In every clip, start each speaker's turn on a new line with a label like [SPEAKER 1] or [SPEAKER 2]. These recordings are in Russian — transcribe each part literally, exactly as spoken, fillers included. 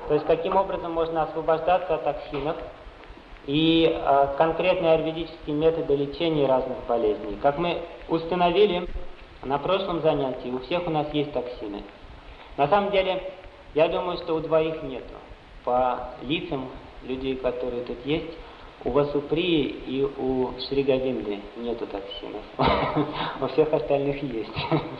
[SPEAKER 1] То есть каким образом можно освобождаться от токсинов и э, конкретные аюрведические методы лечения разных болезней. Как мы установили на прошлом занятии, у всех у нас есть токсины. На самом деле, я думаю, что у двоих нету. По лицам людей, которые тут есть, у Васуприи и у Шри Говинды нету токсинов. У всех остальных есть.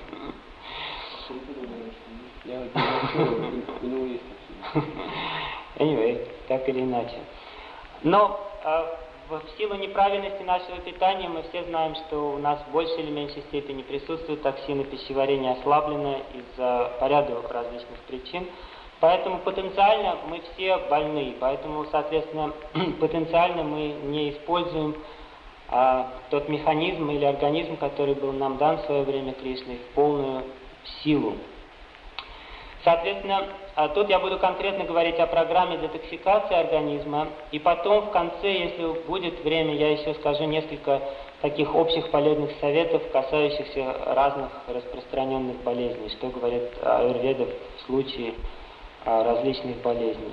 [SPEAKER 1] Anyway, так или иначе. Но э, в силу неправильности нашего питания мы все знаем, что у нас в большей или меньшей степени присутствуют токсины, пищеварение ослаблено из-за по ряду различных причин. Поэтому потенциально мы все больны, поэтому, соответственно, потенциально мы не используем а, тот механизм или организм, который был нам дан в свое время Кришной, в полную силу. Соответственно, а тут я буду конкретно говорить о программе детоксикации организма, и потом в конце, если будет время, я еще скажу несколько таких общих полезных советов, касающихся разных распространенных болезней, что говорит аюрведа в случае различных болезней.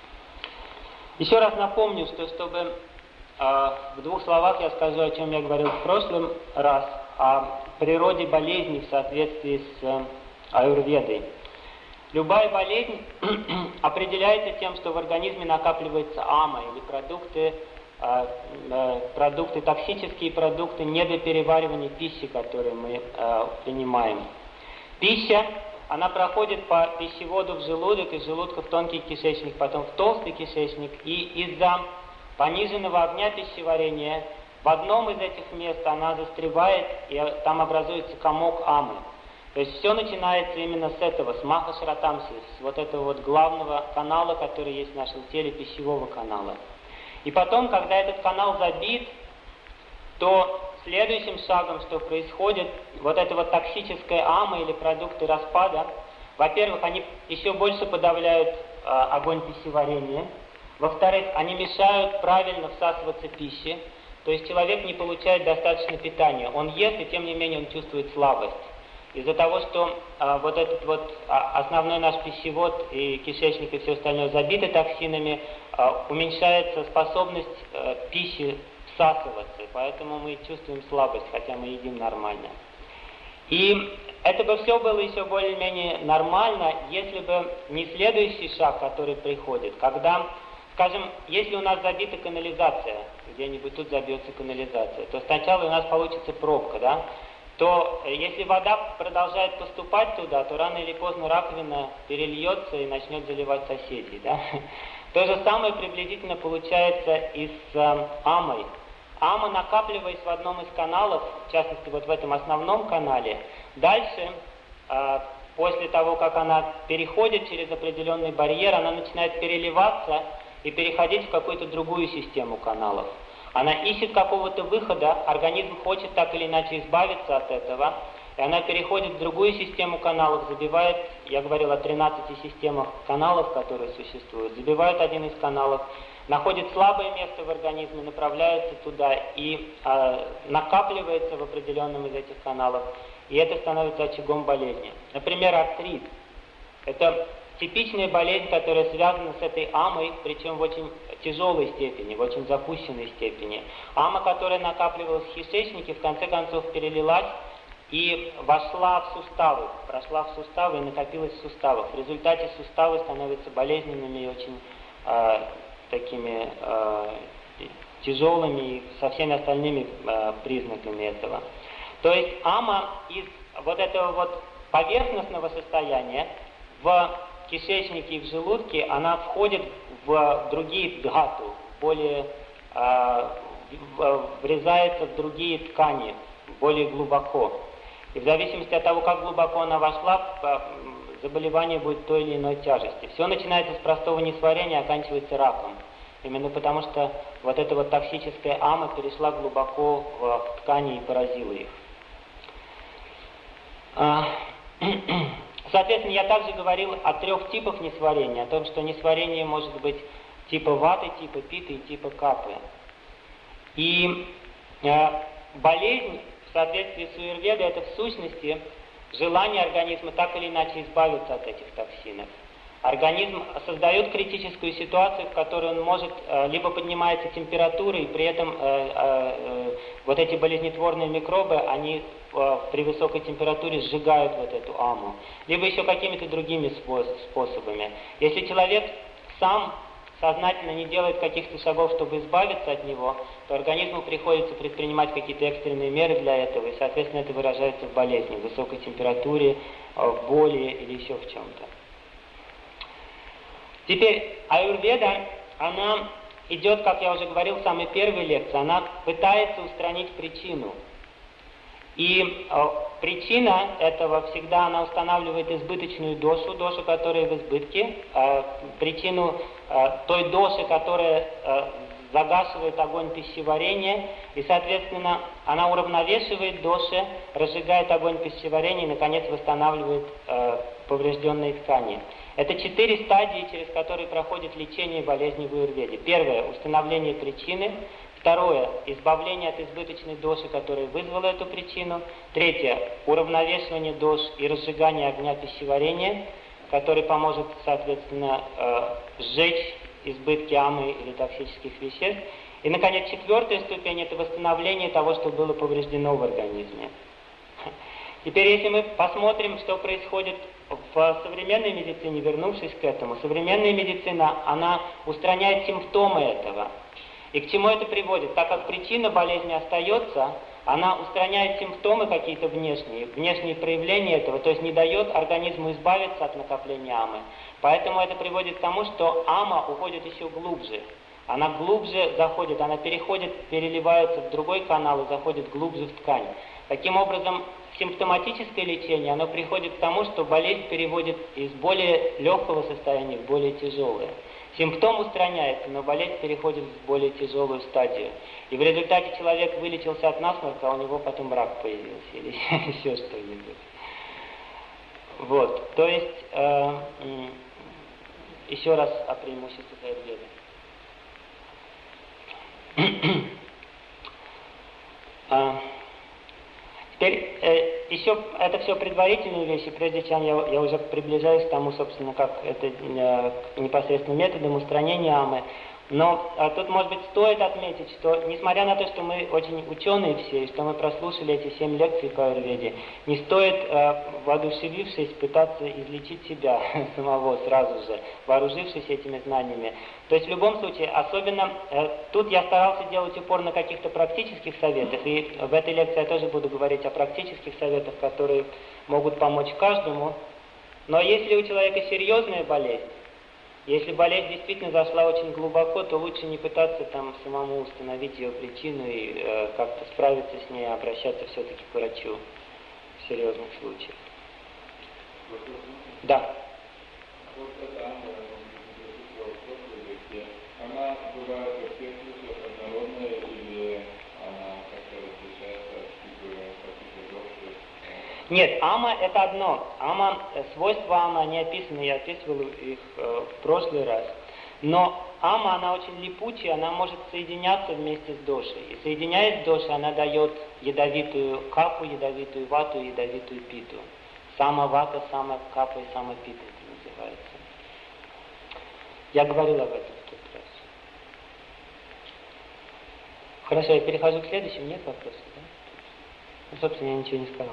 [SPEAKER 1] Еще раз напомню, что чтобы э, в двух словах я скажу, о чем я говорил в прошлый раз, о природе болезней в соответствии с э, аюрведой. Любая болезнь определяется тем, что в организме накапливается ама, или продукты, э, э, продукты токсические продукты недопереваривания пищи, которые мы э, принимаем. Пища она проходит по пищеводу в желудок, из желудка в тонкий кишечник, потом в толстый кишечник, и из-за пониженного огня пищеварения в одном из этих мест она застревает, и там образуется комок амы. То есть все начинается именно с этого, с махашратамси, с вот этого вот главного канала, который есть в нашем теле, пищевого канала. И потом, когда этот канал забит, то следующим шагом, что происходит, вот эта вот токсическая ама или продукты распада, во-первых, они еще больше подавляют э, огонь пищеварения, во-вторых, они мешают правильно всасываться пище, то есть человек не получает достаточно питания, он ест, и тем не менее он чувствует слабость. Из-за того, что э, вот этот вот а, основной наш пищевод и кишечник и все остальное забиты токсинами, э, уменьшается способность э, пищи всасываться, поэтому мы чувствуем слабость, хотя мы едим нормально. И это бы все было еще более-менее нормально, если бы не следующий шаг, который приходит, когда, скажем, если у нас забита канализация, где-нибудь тут забьется канализация, то сначала у нас получится пробка, да, то если вода продолжает поступать туда, то рано или поздно раковина перельется и начнет заливать соседей, да. То же самое приблизительно получается и с э, амой. Ама, накапливаясь в одном из каналов, в частности вот в этом основном канале, дальше, э, после того, как она переходит через определенный барьер, она начинает переливаться и переходить в какую-то другую систему каналов. Она ищет какого-то выхода, организм хочет так или иначе избавиться от этого, и она переходит в другую систему каналов, забивает, я говорил о тринадцати системах каналов, которые существуют, забивает один из каналов, находит слабое место в организме, направляется туда и э, накапливается в определенном из этих каналов, и это становится очагом болезни. Например, артрит. Это типичная болезнь, которая связана с этой амой, причем в очень тяжелой степени, в очень запущенной степени. Ама, которая накапливалась в кишечнике, в конце концов перелилась и вошла в суставы, прошла в суставы и накопилась в суставах. В результате суставы становятся болезненными и очень э, такими э, тяжелыми, и со всеми остальными э, признаками этого. То есть ама из вот этого вот поверхностного состояния в кишечнике и в желудке, она входит в другие дхату, более э, врезается в другие ткани, более глубоко. И в зависимости от того, как глубоко она вошла, заболевание будет той или иной тяжести. Все начинается с простого несварения, оканчивается раком. Именно потому, что вот эта вот токсическая ама перешла глубоко в ткани и поразила их. Соответственно, я также говорил о трех типах несварения, о том, что несварение может быть типа ваты, типа питы и типа капы. И э, болезнь в соответствии с аюрведой — это в сущности желание организма так или иначе избавиться от этих токсинов. организм создает критическую ситуацию, в которой он может, либо поднимается температура, и при этом э, э, вот эти болезнетворные микробы, они э, при высокой температуре сжигают вот эту аму, либо еще какими-то другими способами. Если человек сам сознательно не делает каких-то шагов, чтобы избавиться от него, то организму приходится предпринимать какие-то экстренные меры для этого, и, соответственно, это выражается в болезни, в высокой температуре, в боли или еще в чем-то. Теперь аюрведа, она идет, как я уже говорил в самой первой лекции, она пытается устранить причину. И э, причина этого всегда, она устанавливает избыточную дошу, дошу, которая в избытке, э, причину э, той доши, которая э, загашивает огонь пищеварения, и, соответственно, она уравновешивает доши, разжигает огонь пищеварения и, наконец, восстанавливает э, поврежденные ткани. Это четыре стадии, через которые проходит лечение болезни в аюрведе. Первое – установление причины. Второе – избавление от избыточной доши, которая вызвала эту причину. Третье – уравновешивание дош и разжигание огня пищеварения, который поможет, соответственно, э, сжечь избытки амы или токсических веществ. И, наконец, четвертая ступень – это восстановление того, что было повреждено в организме. Теперь, если мы посмотрим, что происходит в современной медицине, вернувшись к этому, современная медицина, она устраняет симптомы этого. И к чему это приводит? Так как причина болезни остается, она устраняет симптомы какие-то внешние, внешние проявления этого, то есть не дает организму избавиться от накопления амы. Поэтому это приводит к тому, что ама уходит еще глубже. Она глубже заходит, она переходит, переливается в другой канал и заходит глубже в ткань. Таким образом, симптоматическое лечение, оно приходит к тому, что болезнь переводит из более легкого состояния в более тяжелое. Симптом устраняется, но болезнь переходит в более тяжелую стадию. И в результате человек вылечился от насморка, а у него потом рак появился или еще что-нибудь. Вот, то есть, э, еще раз о преимуществах аюрведы. а, Теперь э, еще это все предварительные вещи, прежде чем я, я уже приближаюсь к тому, собственно, как это э, непосредственно методом устранения амы. Но э, тут, может быть, стоит отметить, что, несмотря на то, что мы очень ученые все, и что мы прослушали эти семь лекций по аюрведе, не стоит, э, воодушевившись, пытаться излечить себя самого сразу же, вооружившись этими знаниями. То есть, в любом случае, особенно, э, тут я старался делать упор на каких-то практических советах, и в этой лекции я тоже буду говорить о практических советах, которые могут помочь каждому. Но если у человека серьезная болезнь, если болезнь действительно зашла очень глубоко, то лучше не пытаться там самому установить ее причину и э, как-то справиться с ней, а обращаться все-таки к врачу в серьезных случаях. Да.
[SPEAKER 2] Вот эта ама, она бывает во всех случаях однородная или она как-то различается от типа каких-то доши?
[SPEAKER 1] Нет, ама это одно. Ама, свойства ама, они описаны, я описывал их э, в прошлый раз. Но ама, она очень липучая, она может соединяться вместе с дошей. И соединяясь с дошей, она дает ядовитую капу, ядовитую вату, ядовитую питу. Сама вата, сама капа и сама пита это называется. Я говорил об этом в тот раз. Хорошо, я перехожу к следующему. Нет вопросов, да? Ну, собственно, я ничего не сказал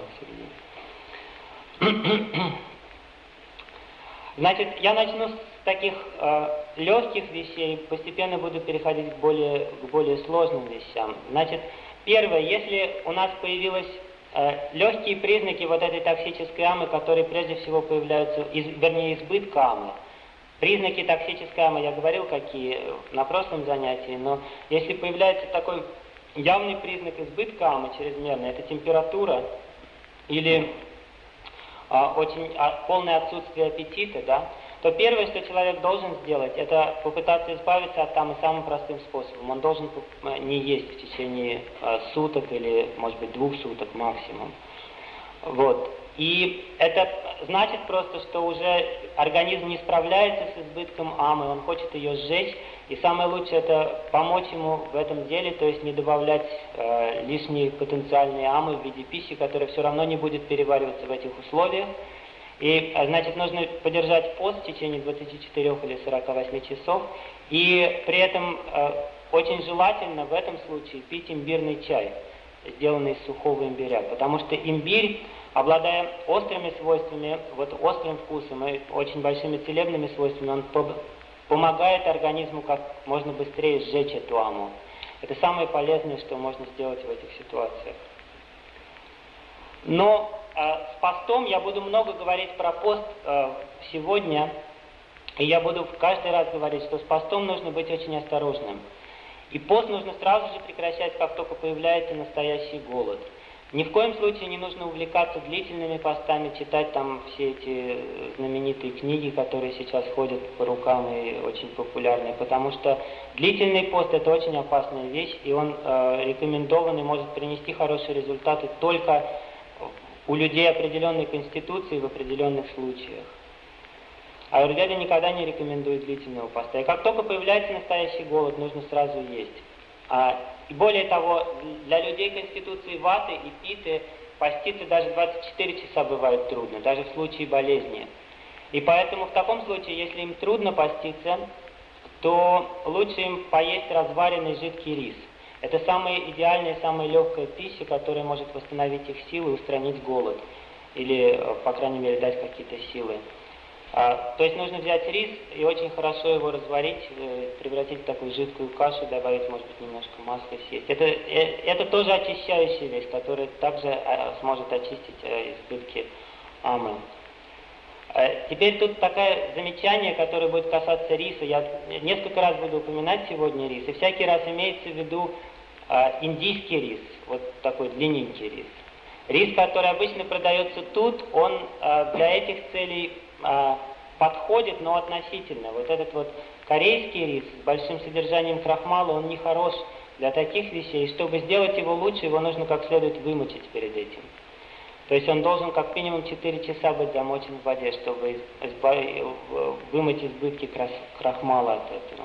[SPEAKER 1] в середине. Значит, я начну с таких э, легких вещей, постепенно буду переходить к более, к более сложным вещам. Значит, первое, если у нас появились э, легкие признаки вот этой токсической амы, которые прежде всего появляются, из, вернее, избытка амы. Признаки токсической амы, я говорил, какие на прошлом занятии, но если появляется такой явный признак избытка амы чрезмерной, это температура или а, очень а, полное отсутствие аппетита, да, то первое, что человек должен сделать, это попытаться избавиться от амы самым простым способом. Он должен не есть в течение а, суток или, может быть, двух суток максимум. Вот. И это значит просто, что уже организм не справляется с избытком амы, он хочет ее сжечь, и самое лучшее это помочь ему в этом деле, то есть не добавлять э, лишние потенциальные амы в виде пищи, которая все равно не будет перевариваться в этих условиях. И, значит, нужно подержать пост в течение двадцати четырёх или сорока восьми часов. И при этом э, очень желательно в этом случае пить имбирный чай, сделанный из сухого имбиря. Потому что имбирь, обладая острыми свойствами, вот острым вкусом и очень большими целебными свойствами, он помогает организму как можно быстрее сжечь эту аму. Это самое полезное, что можно сделать в этих ситуациях. Но э, с постом я буду много говорить про пост э, сегодня, и я буду каждый раз говорить, что с постом нужно быть очень осторожным. И пост нужно сразу же прекращать, как только появляется настоящий голод. Ни в коем случае не нужно увлекаться длительными постами, читать там все эти знаменитые книги, которые сейчас ходят по рукам и очень популярны, потому что длительный пост – это очень опасная вещь, и он э, рекомендован и может принести хорошие результаты только у людей определенной конституции в определенных случаях. Аюрведа никогда не рекомендует длительного поста. И как только появляется настоящий голод, нужно сразу есть. А, и более того, для людей конституции ваты и питы поститься даже двадцать четыре часа бывает трудно, даже в случае болезни. И поэтому в таком случае, если им трудно поститься, то лучше им поесть разваренный жидкий рис. Это самая идеальная, самая легкая пища, которая может восстановить их силы и устранить голод. Или, по крайней мере, дать какие-то силы. А, то есть нужно взять рис и очень хорошо его разварить, э, превратить в такую жидкую кашу, добавить, может быть, немножко масла и съесть. Это, э, это тоже очищающая вещь, которая также э, сможет очистить э, избытки амы. Э, теперь тут такое замечание, которое будет касаться риса. Я несколько раз буду упоминать сегодня рис, и всякий раз имеется в виду э, индийский рис, вот такой длинненький рис. Рис, который обычно продается тут, он э, для этих целей подходит, но относительно. Вот этот вот корейский рис с большим содержанием крахмала, он не хорош для таких вещей. Чтобы сделать его лучше, его нужно как следует вымочить перед этим. То есть он должен как минимум четыре часа быть замочен в воде, чтобы избавить, вымыть избытки крахмала от этого.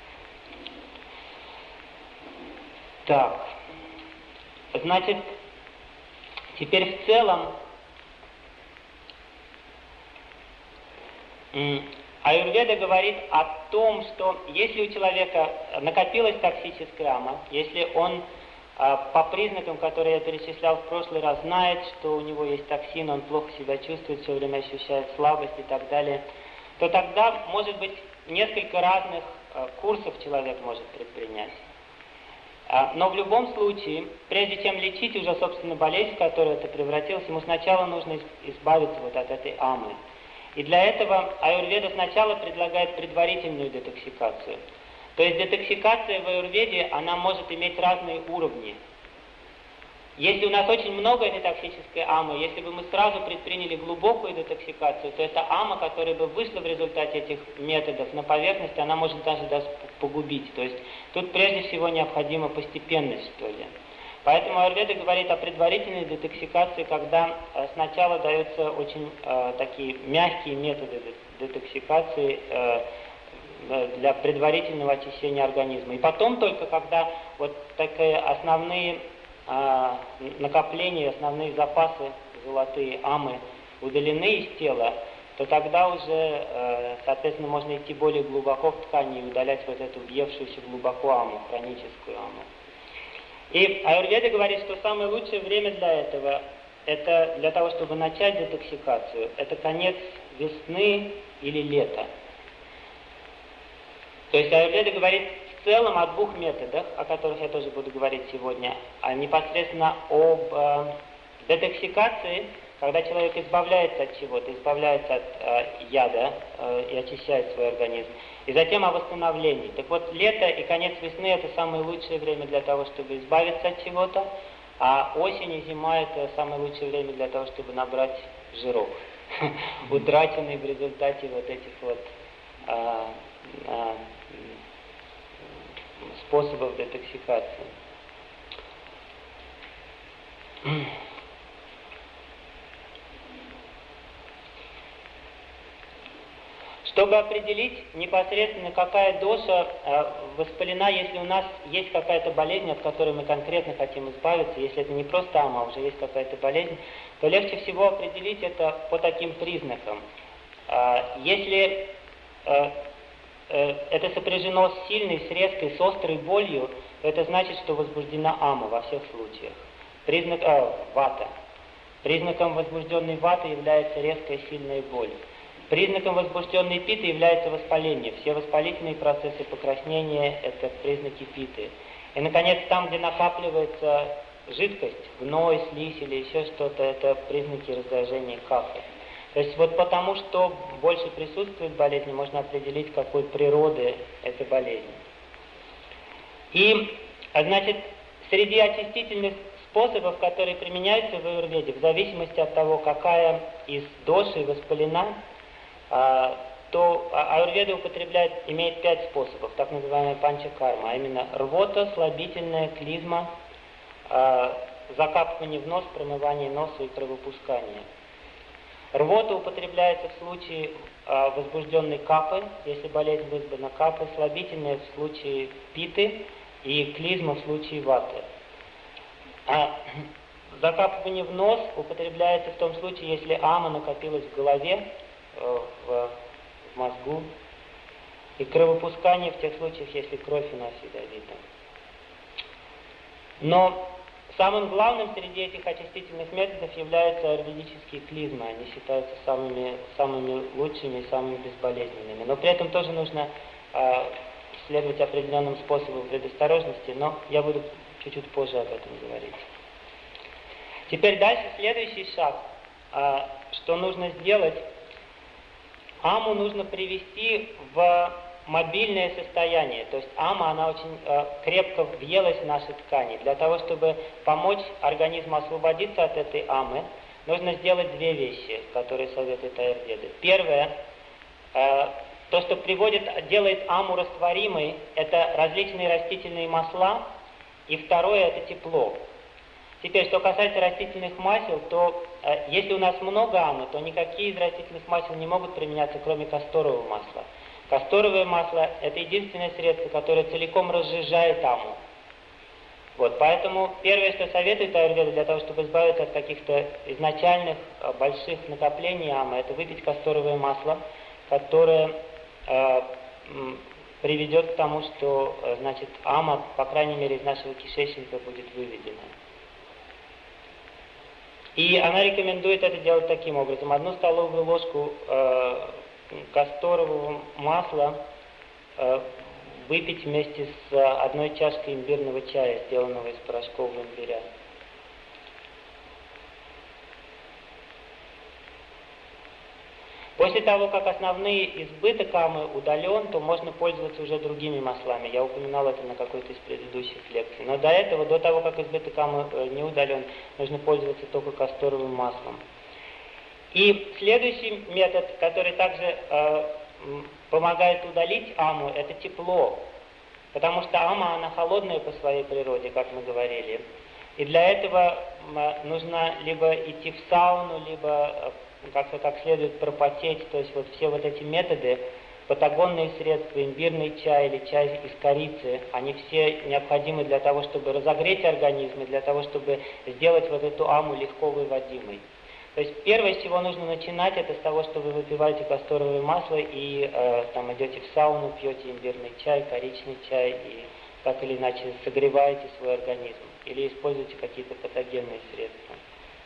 [SPEAKER 1] Так. Значит, теперь в целом Аюрведа говорит о том, что если у человека накопилась токсическая ама, если он по признакам, которые я перечислял в прошлый раз, знает, что у него есть токсин, он плохо себя чувствует, все время ощущает слабость и так далее, то тогда, может быть, несколько разных курсов человек может предпринять. Но в любом случае, прежде чем лечить уже, собственно, болезнь, в которую это превратилось, ему сначала нужно избавиться вот от этой амы. И для этого аюрведа сначала предлагает предварительную детоксикацию. То есть детоксикация в аюрведе, она может иметь разные уровни. Если у нас очень много этой токсической амы, если бы мы сразу предприняли глубокую детоксикацию, то эта ама, которая бы вышла в результате этих методов на поверхность, она может даже нас погубить. То есть тут прежде всего необходима постепенность, что ли. Поэтому аюрведа говорит о предварительной детоксикации, когда э, сначала даются очень э, такие мягкие методы детоксикации э, для предварительного очищения организма. И потом только, когда вот такие основные э, накопления, основные запасы золотые амы удалены из тела, то тогда уже, э, соответственно, можно идти более глубоко в ткани и удалять вот эту въевшуюся глубоко аму, хроническую аму. И аюрведа говорит, что самое лучшее время для этого, это для того, чтобы начать детоксикацию, это конец весны или лета. То есть аюрведа говорит в целом о двух методах, о которых я тоже буду говорить сегодня, а непосредственно об э, детоксикации, когда человек избавляется от чего-то, избавляется от э, яда э, и очищает свой организм. И затем о восстановлении. Так вот, лето и конец весны – это самое лучшее время для того, чтобы избавиться от чего-то, а осень и зима – это самое лучшее время для того, чтобы набрать жиров, утраченный в результате вот этих вот а, а, способов детоксикации. Чтобы определить непосредственно, какая доша э, воспалена, если у нас есть какая-то болезнь, от которой мы конкретно хотим избавиться, если это не просто ама, а уже есть какая-то болезнь, то легче всего определить это по таким признакам. Э, если э, э, это сопряжено с сильной, с резкой, с острой болью, то это значит, что возбуждена ама во всех случаях. Признак, э, вата. Признаком возбужденной ваты является резкая, сильная боль. Признаком возбужденной питы является воспаление. Все воспалительные процессы покраснения – это признаки питы. И, наконец, там, где накапливается жидкость, гной, слизь или еще что-то, это признаки раздражения кафы. То есть вот потому, что больше присутствует болезнь, можно определить, какой природы эта болезнь. И, значит, среди очистительных способов, которые применяются в аюрведе, в зависимости от того, какая из доши воспалена, то аюрведа употребляет, имеет пять способов, так называемая панчакарма, а именно рвота, слабительная, клизма, закапывание в нос, промывание носа и кровопускание. Рвота употребляется в случае возбужденной капы, если болезнь вызвана капой, слабительная в случае питы и клизма в случае ваты. А закапывание в нос употребляется в том случае, если ама накопилась в голове, в, в мозгу, и кровопускание в тех случаях, если кровь у нас ядовита. Но самым главным среди этих очистительных методов являются аюрведические клизмы. Они считаются самыми, самыми лучшими и самыми безболезненными. Но при этом тоже нужно э, следовать определенным способам предосторожности, но я буду чуть-чуть позже об этом говорить. Теперь дальше следующий шаг, э, что нужно сделать. Аму нужно привести в мобильное состояние. То есть ама, она очень э, крепко въелась в наши ткани. Для того, чтобы помочь организму освободиться от этой амы, нужно сделать две вещи, которые советует аюрведа. Первое, э, то, что приводит, делает аму растворимой, это различные растительные масла. И второе, это тепло. Теперь, что касается растительных масел, то э, если у нас много амы, то никакие из растительных масел не могут применяться, кроме касторового масла. Касторовое масло – это единственное средство, которое целиком разжижает аму. Вот, поэтому первое, что советует аюрведа для того, чтобы избавиться от каких-то изначальных э, больших накоплений амы, это выпить касторовое масло, которое э, м, приведет к тому, что э, значит, ама, по крайней мере, из нашего кишечника будет выведена. И она рекомендует это делать таким образом. Одну столовую ложку э, касторового масла э, выпить вместе с одной чашкой имбирного чая, сделанного из порошкового имбиря. После того, как основной избыток амы удален, то можно пользоваться уже другими маслами. Я упоминал это на какой-то из предыдущих лекций. Но до этого, до того, как избыток амы не удален, нужно пользоваться только касторовым маслом. И следующий метод, который также э, помогает удалить аму, это тепло. Потому что ама, она холодная по своей природе, как мы говорили. И для этого нужно либо идти в сауну, либо как-то как следует пропотеть. То есть вот все вот эти методы, патагонные средства, имбирный чай или чай из корицы, они все необходимы для того, чтобы разогреть организм и для того, чтобы сделать вот эту аму легко выводимой. То есть первое, с чего нужно начинать, это с того, что вы выпиваете касторовое масло и э, там идете в сауну, пьете имбирный чай, коричный чай и так или иначе согреваете свой организм или используете какие-то патогенные средства.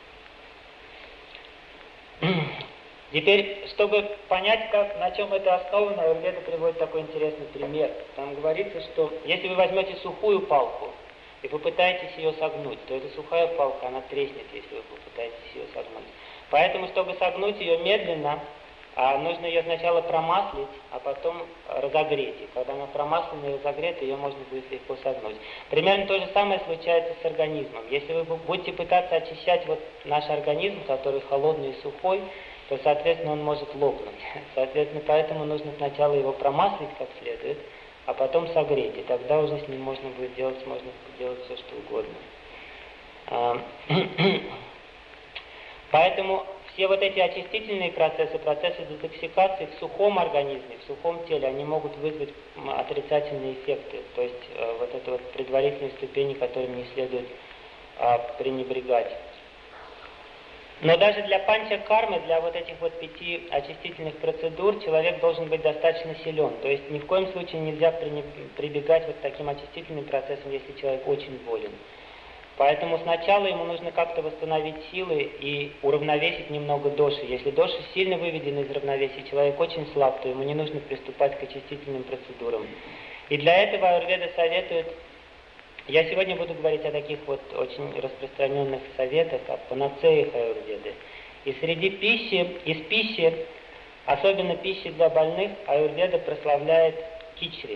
[SPEAKER 1] Теперь, чтобы понять, как, на чем это основано, аюрведа приводит такой интересный пример. Там говорится, что если вы возьмете сухую палку и попытаетесь ее согнуть, то эта сухая палка, она треснет, если вы попытаетесь ее согнуть. Поэтому, чтобы согнуть ее медленно, нужно ее сначала промаслить, а потом разогреть. И когда она промаслена и разогрета, ее можно будет легко согнуть. Примерно то же самое случается с организмом. Если вы будете пытаться очищать вот наш организм, который холодный и сухой, то, соответственно, он может лопнуть. Соответственно, поэтому нужно сначала его промаслить как следует, а потом согреть. И тогда уже с ним можно будет делать, можно делать все, что угодно. Поэтому все вот эти очистительные процессы, процессы детоксикации в сухом организме, в сухом теле, они могут вызвать отрицательные эффекты. То есть э, вот это вот предварительные ступени, которыми не следует э, пренебрегать. Но даже для панча-кармы, для вот этих вот пяти очистительных процедур, человек должен быть достаточно силен. То есть ни в коем случае нельзя прибегать вот к таким очистительным процессам, если человек очень болен. Поэтому сначала ему нужно как-то восстановить силы и уравновесить немного доши. Если доши сильно выведены из равновесия, человек очень слаб, то ему не нужно приступать к очистительным процедурам. И для этого аюрведа советует. Я сегодня буду говорить о таких вот очень распространенных советах, о панацеях аюрведы. И среди пищи, из пищи, особенно пищи для больных, аюрведа прославляет кичри.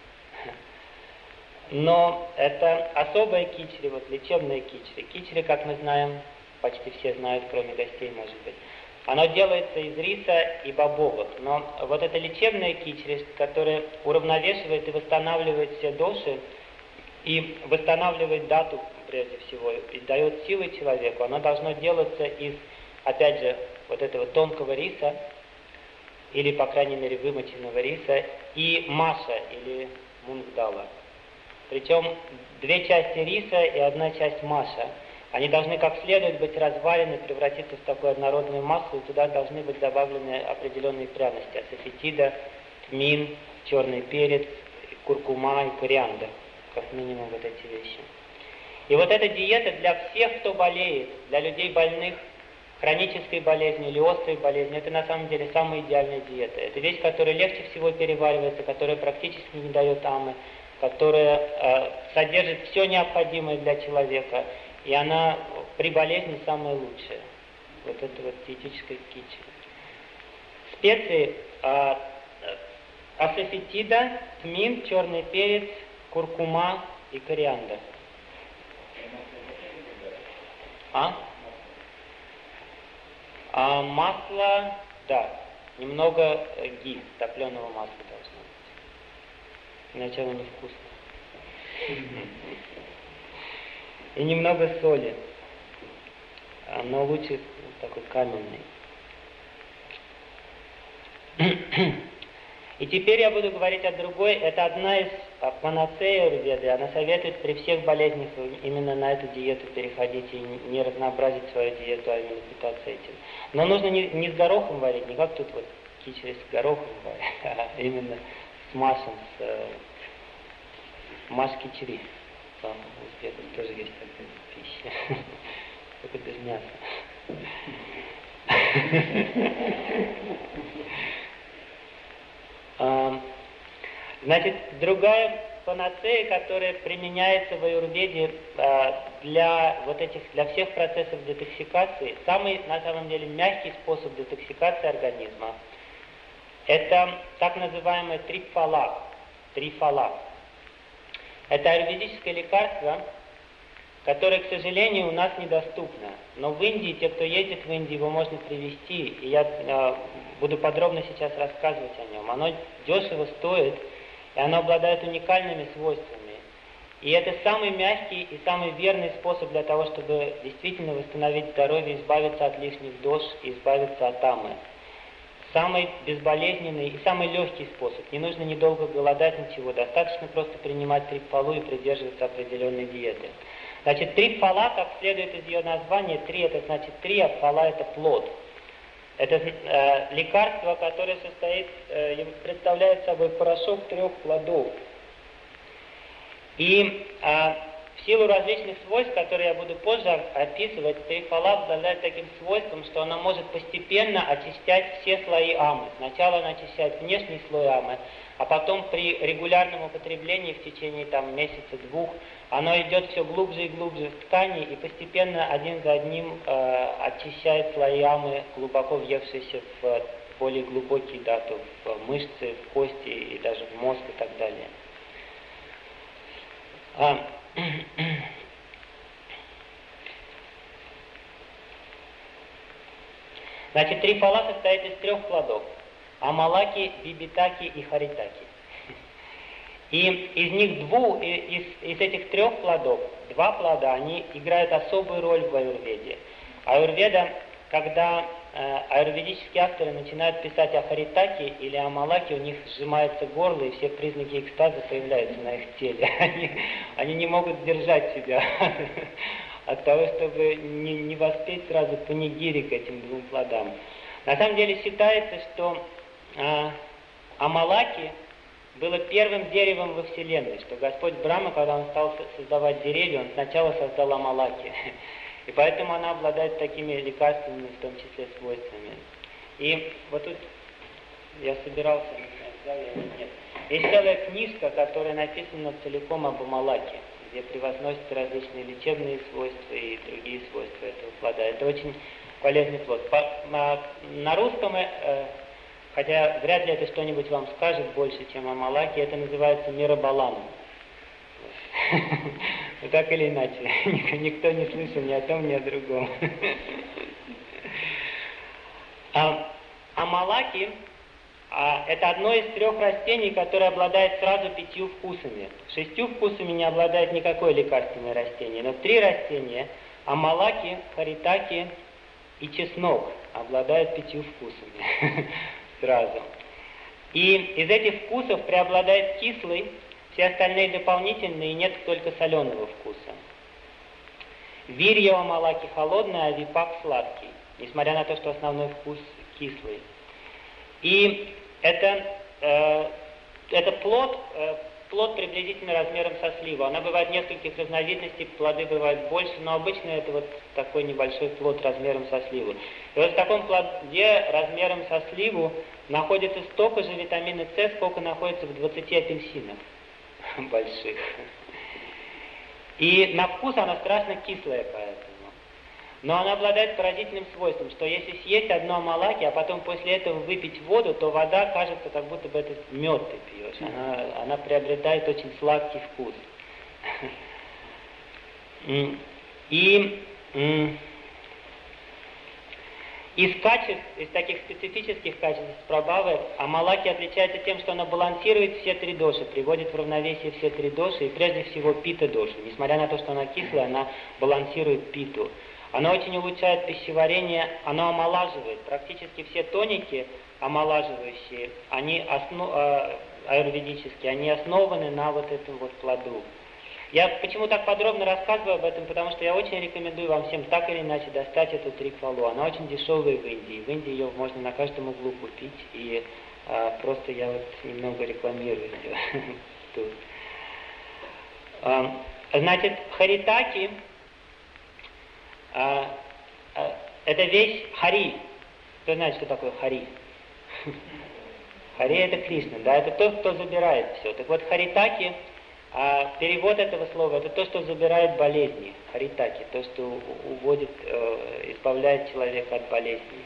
[SPEAKER 1] Но это особая кичри, вот лечебная кичри. Кичри, как мы знаем, почти все знают, кроме гостей, может быть. Оно делается из риса и бобовых. Но вот это лечебная кичри, которая уравновешивает и восстанавливает все доши, и восстанавливает дату, прежде всего, и дает силы человеку, оно должно делаться из, опять же, вот этого тонкого риса, или, по крайней мере, вымоченного риса, и маша, или мунгдала. Причем две части риса и одна часть маша. Они должны как следует быть разварены, превратиться в такую однородную массу, и туда должны быть добавлены определенные пряности. Асафетида, тмин, черный перец, куркума и кориандр. Как минимум вот эти вещи. И вот эта диета для всех, кто болеет, для людей больных хронической болезнью или острой болезнью, это на самом деле самая идеальная диета. Это вещь, которая легче всего переваривается, которая практически не дает амы, которая э, содержит все необходимое для человека, и она при болезни самая лучшая. Вот это вот диетическая кичри. Специи э, асафетида, тмин, черный перец, куркума и кориандр. А? А масло, да, немного ги, топленого масла должно быть. Иначе оно невкусно. И немного соли. Но лучше такой каменный. И теперь я буду говорить о другой. Это одна из панацеи аюрведы. Она советует при всех болезнях именно на эту диету переходить и не разнообразить свою диету, а именно питаться этим. Но нужно не, не с горохом варить, не как тут вот кичри с горохом варить, а именно с масом, с э, маш кичри. Там в узбеках тоже есть такая пища, только без мяса. Значит, другая панацея, которая применяется в аюрведе для вот этих, для всех процессов детоксикации, самый, на самом деле, мягкий способ детоксикации организма, это так называемое трипфала. Трифала. Это аюрведическое лекарство, которое, к сожалению, у нас недоступно. Но в Индии, те, кто ездит в Индию, его можно привезти, и я э, буду подробно сейчас рассказывать о нем. Оно дешево стоит, и оно обладает уникальными свойствами. И это самый мягкий и самый верный способ для того, чтобы действительно восстановить здоровье, избавиться от лишних дош и избавиться от амы. Самый безболезненный и самый легкий способ. Не нужно недолго голодать, ничего. Достаточно просто принимать трипфалу и придерживаться определенной диеты. Значит, трипфала, как следует из ее названия, три это значит три, а фала это плод. Это э, лекарство, которое состоит, э, представляет собой порошок трех плодов. И э, в силу различных свойств, которые я буду позже описывать, трипфала обладает таким свойством, что она может постепенно очищать все слои амы. Сначала она очищает внешний слой амы, а потом при регулярном употреблении в течение там, месяца-двух оно идет все глубже и глубже в ткани и постепенно один за одним э, очищает слои амы, глубоко въевшиеся в более глубокие даты, в мышцы, в кости и даже в мозг и так далее. А, Значит, трипфала состоит из трех плодов. Амалаки, бибитаки и харитаки. И из них двух, из, из этих трех плодов, два плода, они играют особую роль в аюрведе. Аюрведа, когда э, аюрведические авторы начинают писать о харитаке или о малаке, у них сжимается горло, и все признаки экстаза появляются на их теле. Они, они не могут сдержать себя от того, чтобы не, не воспеть сразу панигири к этим двум плодам. На самом деле считается, что э, амалаки было первым деревом во Вселенной, что Господь Брахма, когда Он стал создавать деревья, Он сначала создал амалаки. И поэтому она обладает такими лекарственными, в том числе, свойствами. И вот тут я собирался, не знаю, взял я или нет. Есть целая книжка, которая написана целиком об амалаке, где превозносятся различные лечебные свойства и другие свойства этого плода. Это очень полезный плод. По, на, на русском, э, хотя вряд ли это что-нибудь вам скажет больше, чем амалаки, это называется мирабаланом. Ну так или иначе, никто не слышал ни о том, ни о другом. А, амалаки а, это одно из трех растений, которое обладает сразу пятью вкусами. Шестью вкусами не обладает никакое лекарственное растение, но три растения, амалаки, харитаки и чеснок, обладают пятью вкусами сразу. И из этих вкусов преобладает кислый, все остальные дополнительные, и нет только соленого вкуса. Вирья у амалаки холодный, а випак сладкий, несмотря на то, что основной вкус кислый. И это, э, это плод, э, плод приблизительно размером со сливу. Она бывает нескольких разновидностей, плоды бывают больше, но обычно это вот такой небольшой плод размером со сливу. И вот в таком плоде размером со сливу находится столько же витамина С, сколько находится в двадцати апельсинах больших. И на вкус она страшно кислая поэтому. Но она обладает поразительным свойством, что если съесть одно амалаки, а потом после этого выпить воду, то вода кажется, как будто бы это мед ты пьешь. Она, она приобретает очень сладкий вкус. И из качеств, из таких специфических качеств прабхавы, амалаки отличается тем, что она балансирует все три доши, приводит в равновесие все три доши, и прежде всего пита-дошу. Несмотря на то, что она кислая, она балансирует питу. Она очень улучшает пищеварение, она омолаживает. Практически все тоники омолаживающие, они основ, э, аюрведические, они основаны на вот этом вот плоду. Я почему так подробно рассказываю об этом, потому что я очень рекомендую вам всем так или иначе достать эту трикфалу. Она очень дешевая в Индии. В Индии ее можно на каждом углу купить, и а, просто я вот немного рекламирую ее тут. А, значит, харитаки а, а, это вещь хари. Кто знает, что такое хари? Хари это Кришна, да, это тот, кто забирает все. Так вот, харитаки, а перевод этого слова это то, что забирает болезни, харитаки, то, что уводит, э, избавляет человека от болезней.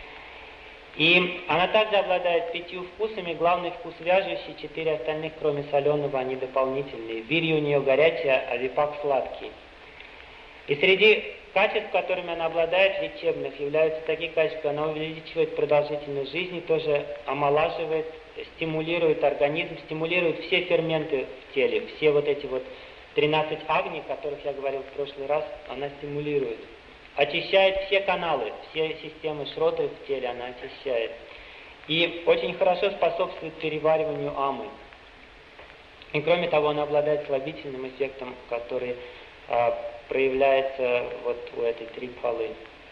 [SPEAKER 1] И она также обладает пятью вкусами, главный вкус вяжущий, четыре остальных, кроме соленого, они дополнительные. Вирья у нее горячая, а випак сладкий. И среди качеств, которыми она обладает, лечебных, являются такие качества, она увеличивает продолжительность жизни, тоже омолаживает, стимулирует организм, стимулирует все ферменты в теле, все вот эти вот тринадцать агни, о которых я говорил в прошлый раз, она стимулирует. Очищает все каналы, все системы шроты в теле она очищает. И очень хорошо способствует перевариванию амы. И кроме того, она обладает слабительным эффектом, который а, проявляется вот у этой трипхалы.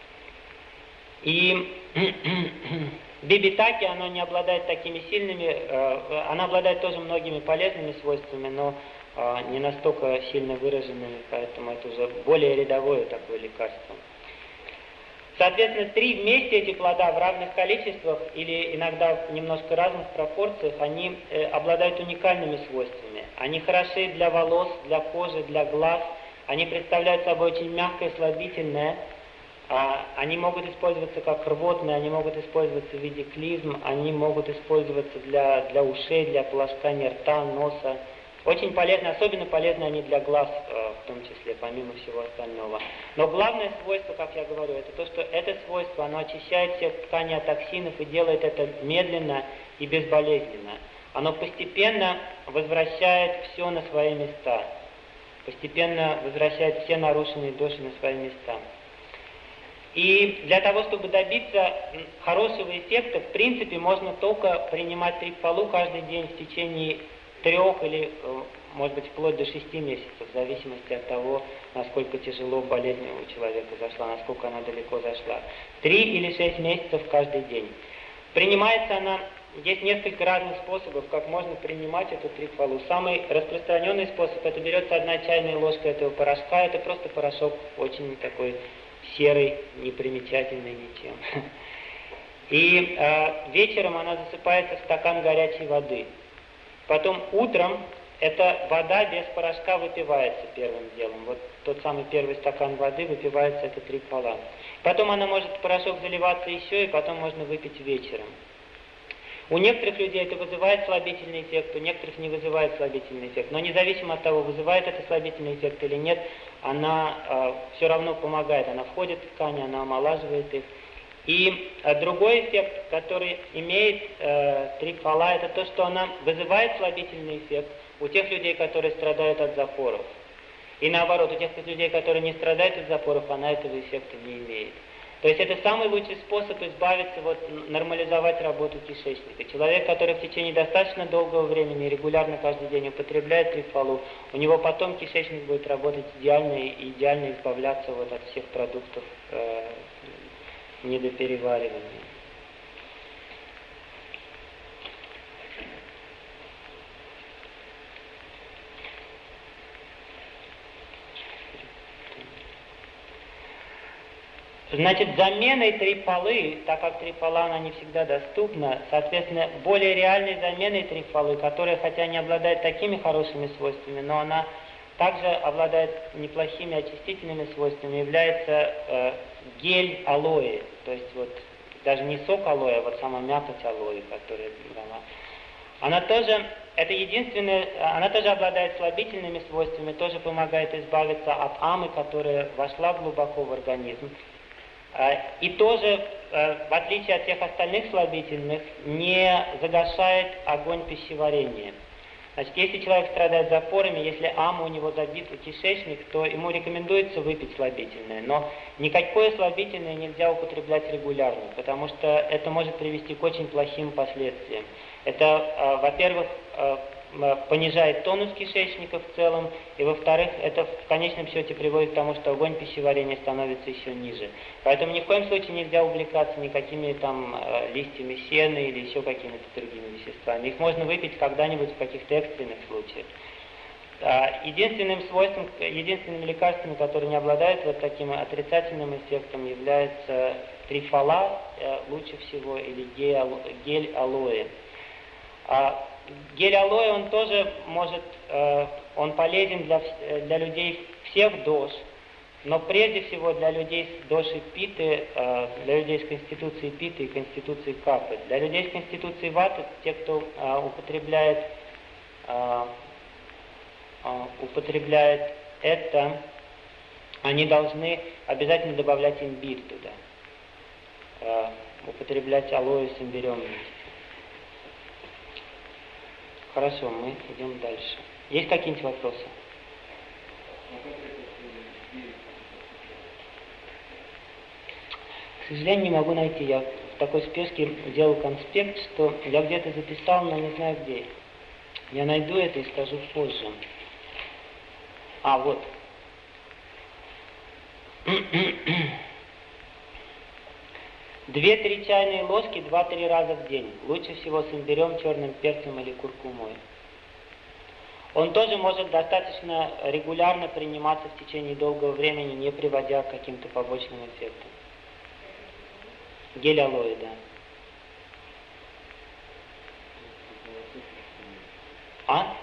[SPEAKER 1] И бибитаки, она не обладает такими сильными, э, она обладает тоже многими полезными свойствами, но э, не настолько сильно выраженными, поэтому это уже более рядовое такое лекарство. Соответственно, три вместе эти плода в равных количествах или иногда в немножко разных пропорциях, они э, обладают уникальными свойствами. Они хороши для волос, для кожи, для глаз, они представляют собой очень мягкое, слабительное. А, они могут использоваться как рвотные, они могут использоваться в виде клизм, они могут использоваться для, для ушей, для полоскания рта, носа. Очень полезны, особенно полезны они для глаз, э, в том числе, помимо всего остального. Но главное свойство, как я говорю, это то, что это свойство, оно очищает все ткани от токсинов и делает это медленно и безболезненно. Оно постепенно возвращает все на свои места, постепенно возвращает все нарушенные доши на свои места. И для того, чтобы добиться хорошего эффекта, в принципе, можно только принимать трикфалу каждый день в течение трех или, может быть, вплоть до шести месяцев, в зависимости от того, насколько тяжело болезнь у человека зашла, насколько она далеко зашла. Три или шесть месяцев каждый день. Принимается она, есть несколько разных способов, как можно принимать эту трикфалу. Самый распространенный способ, это берется одна чайная ложка этого порошка, это просто порошок очень такой серый, непримечательный ничем. И э, вечером она засыпается в стакан горячей воды. Потом утром эта вода без порошка выпивается первым делом. Вот тот самый первый стакан воды выпивается эта трикфала. Потом она может в порошок заливаться еще, и потом можно выпить вечером. У некоторых людей это вызывает слабительный эффект, у некоторых не вызывает слабительный эффект. Но независимо от того, вызывает это слабительный эффект или нет, она э, все равно помогает. Она входит в ткани, она омолаживает их. И э, другой эффект, который имеет э, трикфала, это то, что она вызывает слабительный эффект у тех людей, которые страдают от запоров. И наоборот, у тех людей, которые не страдают от запоров, она этого эффекта не имеет. То есть это самый лучший способ избавиться, вот, нормализовать работу кишечника. Человек, который в течение достаточно долгого времени регулярно каждый день употребляет трикфалу, у него потом кишечник будет работать идеально и идеально избавляться вот от всех продуктов э, недопереваривания. Значит, заменой трикфалы, так как трикфала она не всегда доступна, соответственно, более реальной заменой трикфалы, которая хотя не обладает такими хорошими свойствами, но она также обладает неплохими очистительными свойствами, является э, гель алоэ. То есть вот даже не сок алоэ, а вот сама мякоть алоэ, которая дана. Она тоже, это единственное, она тоже обладает слабительными свойствами, тоже помогает избавиться от амы, которая вошла глубоко в организм. И тоже, в отличие от тех остальных слабительных, не загашает огонь пищеварения. Значит, если человек страдает запорами, если ама у него забит кишечник, то ему рекомендуется выпить слабительное. Но никакое слабительное нельзя употреблять регулярно, потому что это может привести к очень плохим последствиям. Это, во-первых, понижает тонус кишечника в целом, и во-вторых, это в конечном счете приводит к тому, что огонь пищеварения становится еще ниже. Поэтому ни в коем случае нельзя увлекаться никакими там листьями сена или еще какими-то другими веществами. Их можно выпить когда-нибудь в каких-то экстренных случаях. Единственным свойством, единственными лекарствами, которые не обладают вот таким отрицательным эффектом, является трикфала лучше всего или гель алоэ. Гель алоэ, он тоже может, э, он полезен для, для людей всех дош, но прежде всего для людей с дошей питы, э, для людей с конституцией питы и конституцией капы. Для людей с конституцией ваты, те, кто э, употребляет, э, э, употребляет это, они должны обязательно добавлять имбирь туда, э, употреблять алоэ с имбирем вместе. Хорошо, мы идем дальше. Есть какие-нибудь вопросы? К сожалению, не могу найти. Я в такой спешке делал конспект, что я где-то записал, но не знаю где. Я найду это и скажу позже. А, вот. Две-три чайные ложки два-три раза в день. Лучше всего с имбирем, черным перцем или куркумой. Он тоже может достаточно регулярно приниматься в течение долгого времени, не приводя к каким-то побочным эффектам. Гель алоэ, да. А?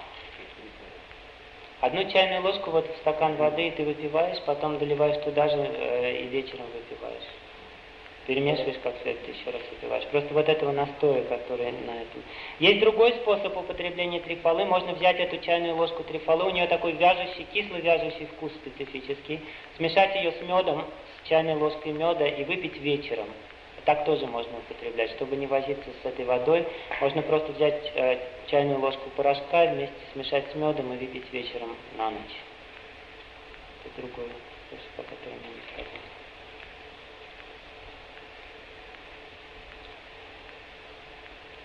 [SPEAKER 1] Одну чайную ложку вот в стакан воды ты выпиваешь, потом доливаешь туда же э, и вечером выпиваешь. Перемешиваешь как следует, еще раз выпиваешь. Просто вот этого настоя, который на этом. Есть другой способ употребления трикфалы. Можно взять эту чайную ложку трикфалы, у нее такой вяжущий, кислый вяжущий вкус специфический. Смешать ее с медом, с чайной ложкой меда и выпить вечером. Так тоже можно употреблять. Чтобы не возиться с этой водой, можно просто взять э, чайную ложку порошка, вместе смешать с медом и выпить вечером на ночь. Это другой способ, о котором я не сказал.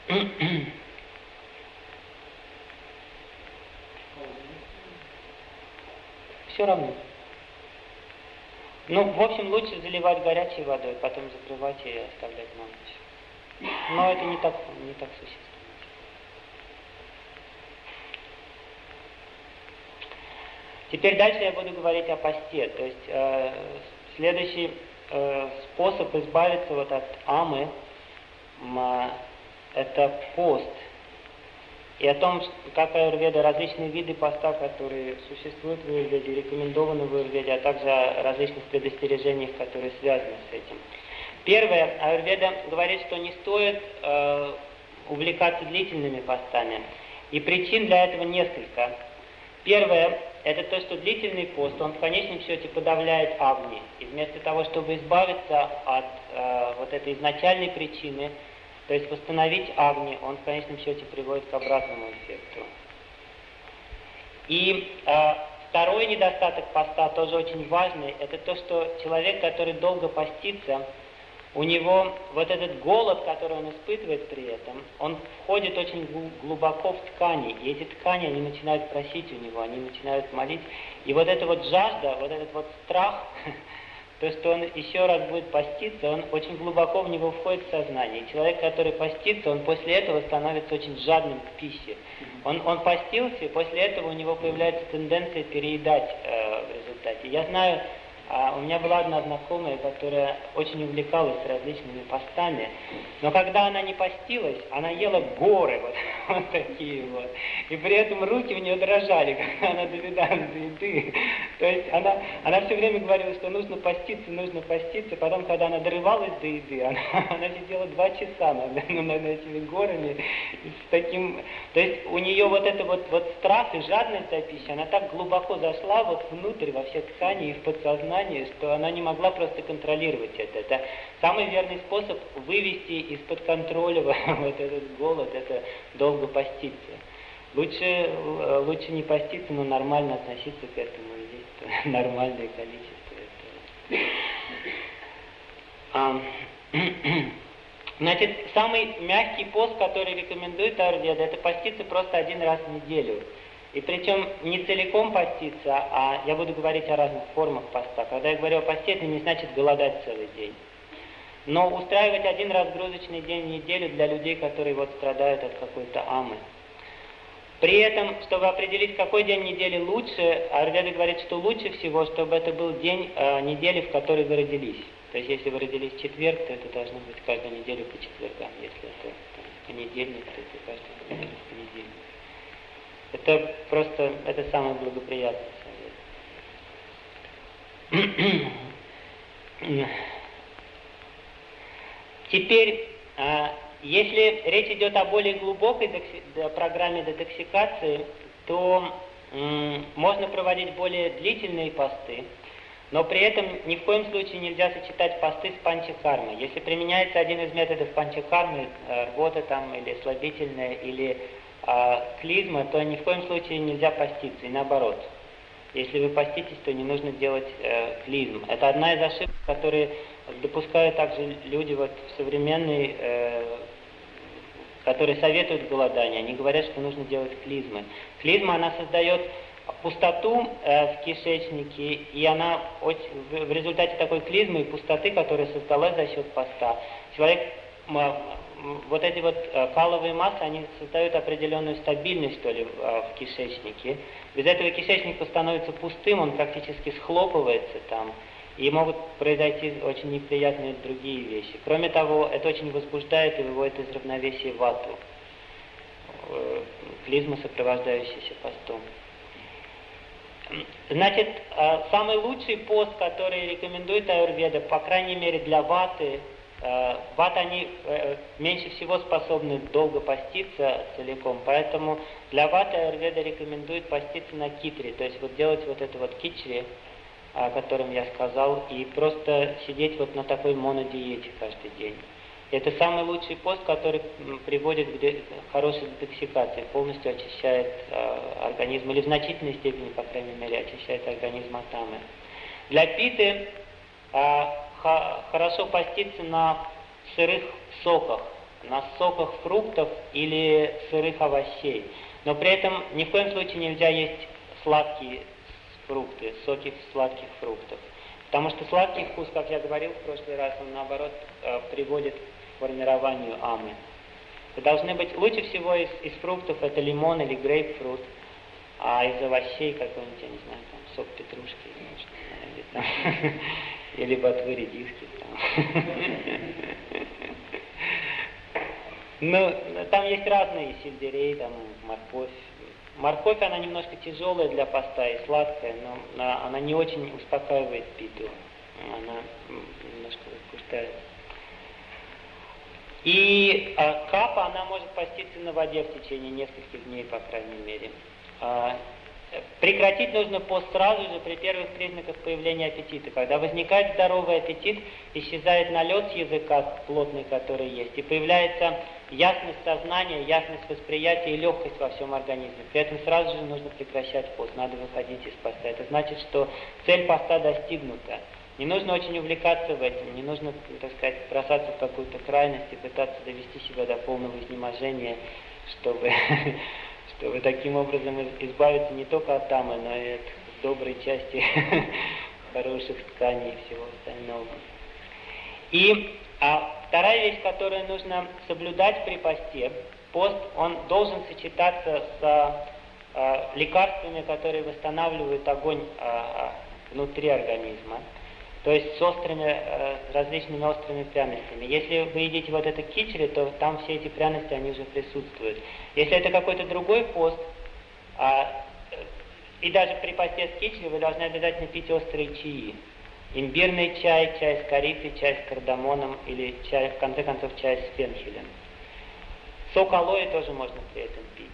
[SPEAKER 1] Все равно. Ну, в общем, лучше заливать горячей водой, потом закрывать и оставлять на ночь. Но это не так, не так существенно. Теперь дальше я буду говорить о посте. То есть э, следующий э, способ избавиться вот от амы э, это пост. И о том, как аюрведа, различные виды поста, которые существуют в аюрведе, рекомендованы в аюрведе, а также о различных предостережениях, которые связаны с этим. Первое, аюрведа говорит, что не стоит э, увлекаться длительными постами. И причин для этого несколько. Первое, это то, что длительный пост, он в конечном счете подавляет агни. И вместо того, чтобы избавиться от э, вот этой изначальной причины, то есть восстановить агни, он в конечном счете приводит к обратному эффекту. И э, второй недостаток поста, тоже очень важный, это то, что человек, который долго постится, у него вот этот голод, который он испытывает при этом, он входит очень глубоко в ткани, и эти ткани, они начинают просить у него, они начинают молить. И вот эта вот жажда, вот этот вот страх, то, что он еще раз будет поститься, он очень глубоко в него входит в сознание. И человек, который постится, он после этого становится очень жадным к пище. Он, он постился, и после этого у него появляется тенденция переедать э, в результате. Я знаю, а у меня была одна знакомая, которая очень увлекалась различными постами, но когда она не постилась, она ела горы, вот, вот такие вот. И при этом руки у нее дрожали, когда она доведалась до еды. То есть она, она все время говорила, что нужно поститься, нужно поститься. Потом, когда она дорывалась до еды, она, она сидела два часа над, над этими горами. С таким, то есть у нее вот это вот, вот страх и жадность до пищи, она так глубоко зашла вот внутрь, во все ткани и в подсознание, что она не могла просто контролировать это. Это самый верный способ вывести из-под контроля вот этот голод, это долго поститься. Лучше, лучше не поститься, но нормально относиться к этому, и есть нормальное количество этого. Значит, самый мягкий пост, который рекомендует аюрведа, это поститься просто один раз в неделю. И причем не целиком поститься, а я буду говорить о разных формах поста. Когда я говорю о посте, это не значит голодать целый день. Но устраивать один разгрузочный день в неделю для людей, которые вот страдают от какой-то амы. При этом, чтобы определить, какой день недели лучше, аюрведа говорит, что лучше всего, чтобы это был день э, недели, в которой вы родились. То есть, если вы родились в четверг, то это должно быть каждую неделю по четвергам. Если это понедельник, то это каждую неделю в понедельник. Это просто, это самый благоприятный совет. Теперь, если речь идет о более глубокой программе детоксикации, то можно проводить более длительные посты, но при этом ни в коем случае нельзя сочетать посты с панчакармой. Если применяется один из методов панчакармы, рвота там, или слабительная, или а, клизма, то ни в коем случае нельзя поститься, и наоборот. Если вы поститесь, то не нужно делать э, клизм. Это одна из ошибок, которые допускают также люди вот в современной, э, которые советуют голодание. Они говорят, что нужно делать клизмы. Клизма, она создает пустоту э, в кишечнике, и она в, в результате такой клизмы и пустоты, которая создалась за счет поста, человек, э, вот эти вот э, каловые массы, они создают определенную стабильность, что ли, э, в кишечнике. Без этого кишечник становится пустым, он практически схлопывается там, и могут произойти очень неприятные другие вещи. Кроме того, это очень возбуждает и выводит из равновесия вату, э, клизма, сопровождающаяся постом. Значит, самый лучший пост, который рекомендует аюрведа, по крайней мере для ваты, ваты они меньше всего способны долго поститься целиком, поэтому для ваты аюрведа рекомендует поститься на китре, то есть вот делать вот это вот кичри, о котором я сказал, и просто сидеть вот на такой монодиете каждый день. Это самый лучший пост, который приводит к хорошей детоксикации, полностью очищает э, организм, или в значительной степени, по крайней мере, очищает организм от амы. Для питы э, х- хорошо поститься на сырых соках. на соках фруктов или сырых овощей. Но при этом ни в коем случае нельзя есть сладкие фрукты, соки сладких фруктов. Потому что сладкий вкус, как я говорил в прошлый раз, он наоборот приводит к формированию амы. Должны быть, лучше всего из, из фруктов это лимон или грейпфрут, а из овощей какой-нибудь, я не знаю, там, сок петрушки, или, там, или ботвы редиски. Там. Ну, там есть разные сельдерей, там, морковь. Морковь, она немножко тяжелая для поста и сладкая, но она не очень успокаивает питу. Она немножко возбуждает. И а, капа, она может поститься на воде в течение нескольких дней, по крайней мере. А, прекратить нужно пост сразу же при первых признаках появления аппетита. Когда возникает здоровый аппетит, исчезает налет с языка плотный, который есть, и появляется ясность сознания, ясность восприятия и легкость во всем организме. При этом сразу же нужно прекращать пост, надо выходить из поста. Это значит, что цель поста достигнута. Не нужно очень увлекаться в этом, не нужно, так сказать, бросаться в какую-то крайность и пытаться довести себя до полного изнеможения, чтобы, чтобы таким образом избавиться не только от тамы, но и от доброй части хороших тканей и всего остального. И а вторая вещь, которую нужно соблюдать при посте, пост, он должен сочетаться с а, лекарствами, которые восстанавливают огонь а, а, внутри организма. То есть с острыми, э, различными острыми пряностями. Если вы едите вот это кичери, то там все эти пряности, они уже присутствуют. Если это какой-то другой пост, а, и даже при посте с кичери вы должны обязательно пить острые чаи. Имбирный чай, чай с корицей, чай с кардамоном или чай, в конце концов, чай с фенхелем. Сок алоэ тоже можно при этом пить.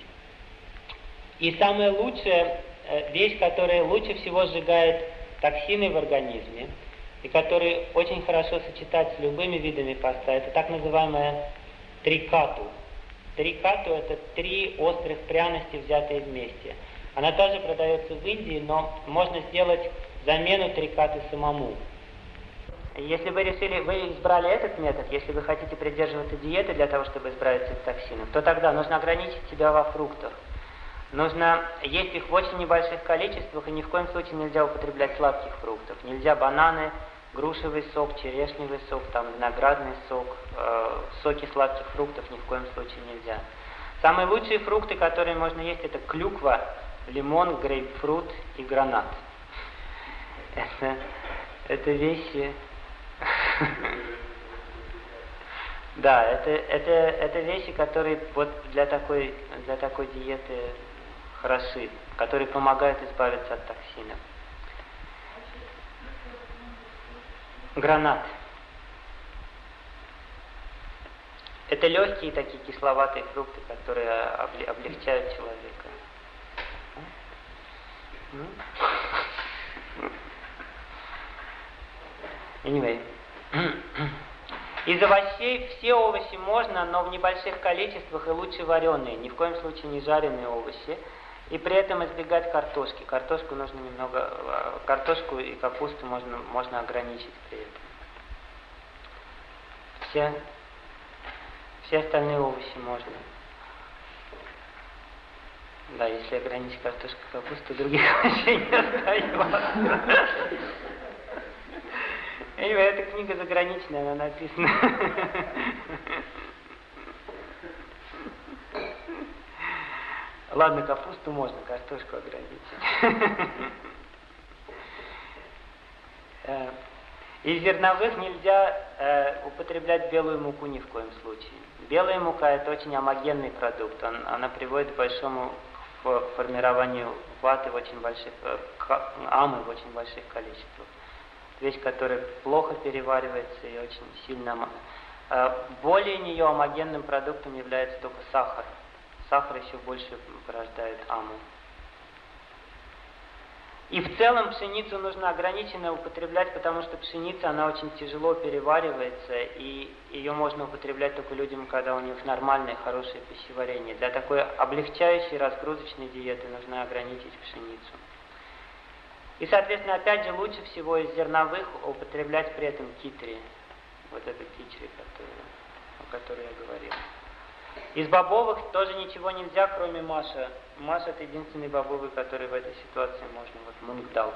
[SPEAKER 1] И самая лучшая э, вещь, которая лучше всего сжигает токсины в организме, и который очень хорошо сочетать с любыми видами поста, это так называемая трикату. Трикату – это три острых пряности, взятые вместе. Она тоже продается в Индии, но можно сделать замену трикаты самому. Если вы решили, вы избрали этот метод, если вы хотите придерживаться диеты для того, чтобы избавиться от токсинов, то тогда нужно ограничить себя во фруктах. Нужно есть их в очень небольших количествах, и ни в коем случае нельзя употреблять сладких фруктов. Нельзя бананы, грушевый сок, черешневый сок, там, виноградный сок, э, соки сладких фруктов ни в коем случае нельзя. Самые лучшие фрукты, которые можно есть, это клюква, лимон, грейпфрут и гранат. Это, это вещи... Да, это, это, это вещи, которые вот для такой, для такой диеты хороши, которые помогают избавиться от токсинов. Гранат. Это легкие такие кисловатые фрукты, которые облегчают человека. Anyway. Из овощей все овощи можно, но в небольших количествах и лучше вареные, ни в коем случае не жареные овощи. И при этом избегать картошки. Картошку нужно немного, картошку и капусту можно, можно ограничить при этом. Все, все остальные овощи можно. Да, если ограничить картошку и капусту, других овощей не остается. Эта книга заграничная, она написана. Ладно, капусту можно, картошку ограничить. Из зерновых нельзя э, употреблять белую муку ни в коем случае. Белая мука – это очень гомогенный продукт, он, она приводит к большому к формированию ваты в очень больших, к, амы в очень больших количествах. Вещь, которая плохо переваривается и очень сильно... Э, более нее гомогенным продуктом является только сахар. Сахар еще больше порождает аму. И в целом пшеницу нужно ограниченно употреблять, потому что пшеница, она очень тяжело переваривается, и ее можно употреблять только людям, когда у них нормальное, хорошее пищеварение. Для такой облегчающей, разгрузочной диеты нужно ограничить пшеницу. И, соответственно, опять же, лучше всего из зерновых употреблять при этом китри. Вот это китри, которое... о которой я говорил. Из бобовых тоже ничего нельзя, кроме маша. Маша — это единственный бобовый, который в этой ситуации можно. Вот мунгдал.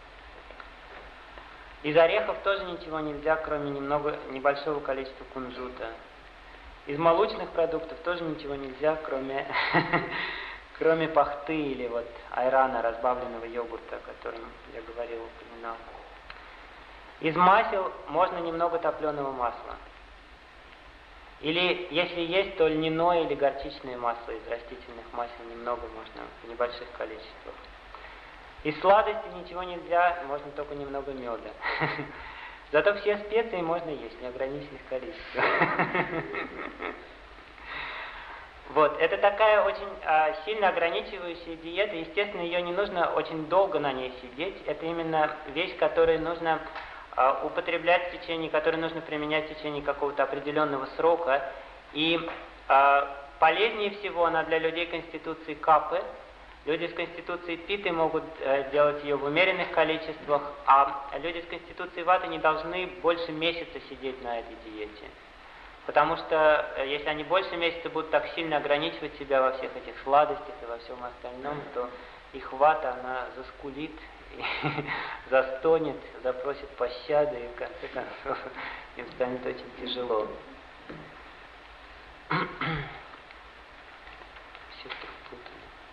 [SPEAKER 1] Из орехов тоже ничего нельзя, кроме немного, небольшого количества кунжута. Из молочных продуктов тоже ничего нельзя, кроме, кроме пахты или вот айрана, разбавленного йогурта, о котором я говорил, упоминал. Из масел можно немного топленого масла. Или, если есть, то льняное или горчичное масло из растительных масел немного можно, в небольших количествах. Из сладости ничего нельзя, можно только немного меда. Зато все специи можно есть в неограниченных количествах. Вот, это такая очень а, сильно ограничивающая диета. Естественно, ее не нужно очень долго на ней сидеть. Это именно вещь, которую нужно а, употреблять в течение, которую нужно применять в течение какого-то определенного срока. И а, полезнее всего она для людей конституции капы. Люди с конституцией питы могут э, делать ее в умеренных количествах, а люди с конституцией ваты не должны больше месяца сидеть на этой диете. Потому что э, если они больше месяца будут так сильно ограничивать себя во всех этих сладостях и во всем остальном, то их вата, она заскулит, и застонет, запросит пощады, и в конце концов им станет очень тяжело. Все путано.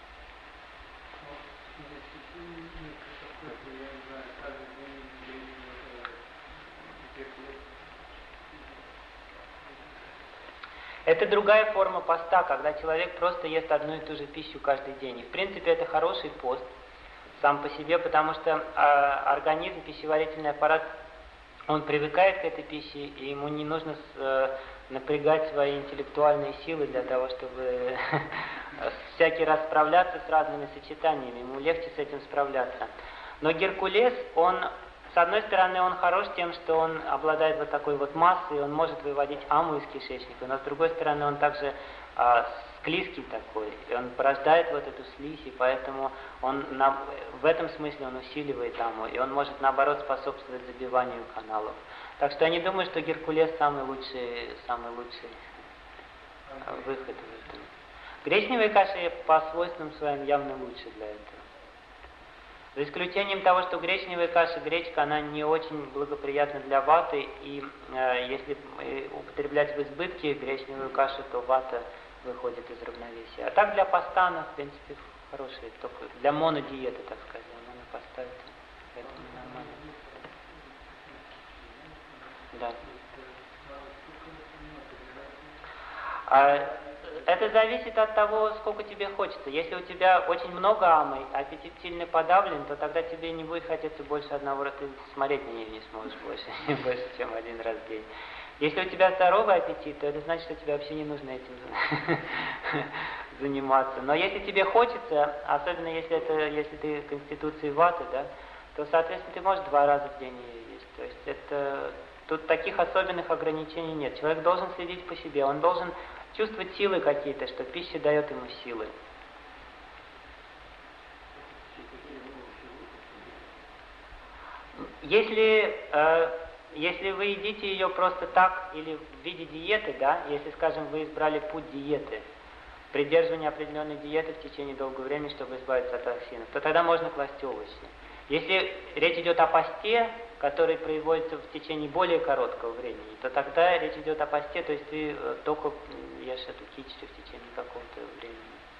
[SPEAKER 1] Это другая форма поста, когда человек просто ест одну и ту же пищу каждый день. И в принципе это хороший пост сам по себе, потому что э, организм, пищеварительный аппарат, он привыкает к этой пище, и ему не нужно э, напрягать свои интеллектуальные силы для того, чтобы всякий раз справляться с разными сочетаниями. Ему легче с этим справляться. Но Геркулес, он... С одной стороны, он хорош тем, что он обладает вот такой вот массой, он может выводить аму из кишечника, но с другой стороны, он также а, склизкий такой, и он порождает вот эту слизь, и поэтому он на, в этом смысле он усиливает аму, и он может, наоборот, способствовать забиванию каналов. Так что я не думаю, что Геркулес самый лучший, самый лучший а, выход в этом. Гречневые каши по свойствам своим явно лучше для этого. За исключением того, что гречневая каша, гречка, она не очень благоприятна для ваты, и э, если употреблять в избытке гречневую кашу, то вата выходит из равновесия. А так для поста она, в принципе, хорошая, только для монодиеты, так сказать, она поставит, поэтому нормально. Да. А, это зависит от того, сколько тебе хочется. Если у тебя очень много амы, аппетит сильно подавлен, то тогда тебе не будет хотеться больше одного раза, ты смотреть на нее не сможешь больше, больше, чем один раз в день. Если у тебя здоровый аппетит, то это значит, что тебе вообще не нужно этим заниматься. Но если тебе хочется, особенно если, это, если ты конституции ваты, да, то, соответственно, ты можешь два раза в день ее есть. То есть это... Тут таких особенных ограничений нет. Человек должен следить по себе, он должен чувствовать силы какие-то, что пища дает ему силы. Если, э, если вы едите ее просто так или в виде диеты, да, если, скажем, вы избрали путь диеты, придерживание определенной диеты в течение долгого времени, чтобы избавиться от токсинов, то тогда можно класть овощи. Если речь идет о посте, который производится в течение более короткого времени, то тогда речь идет о посте, то есть ты только ешь эту кичи в течение какого-то времени.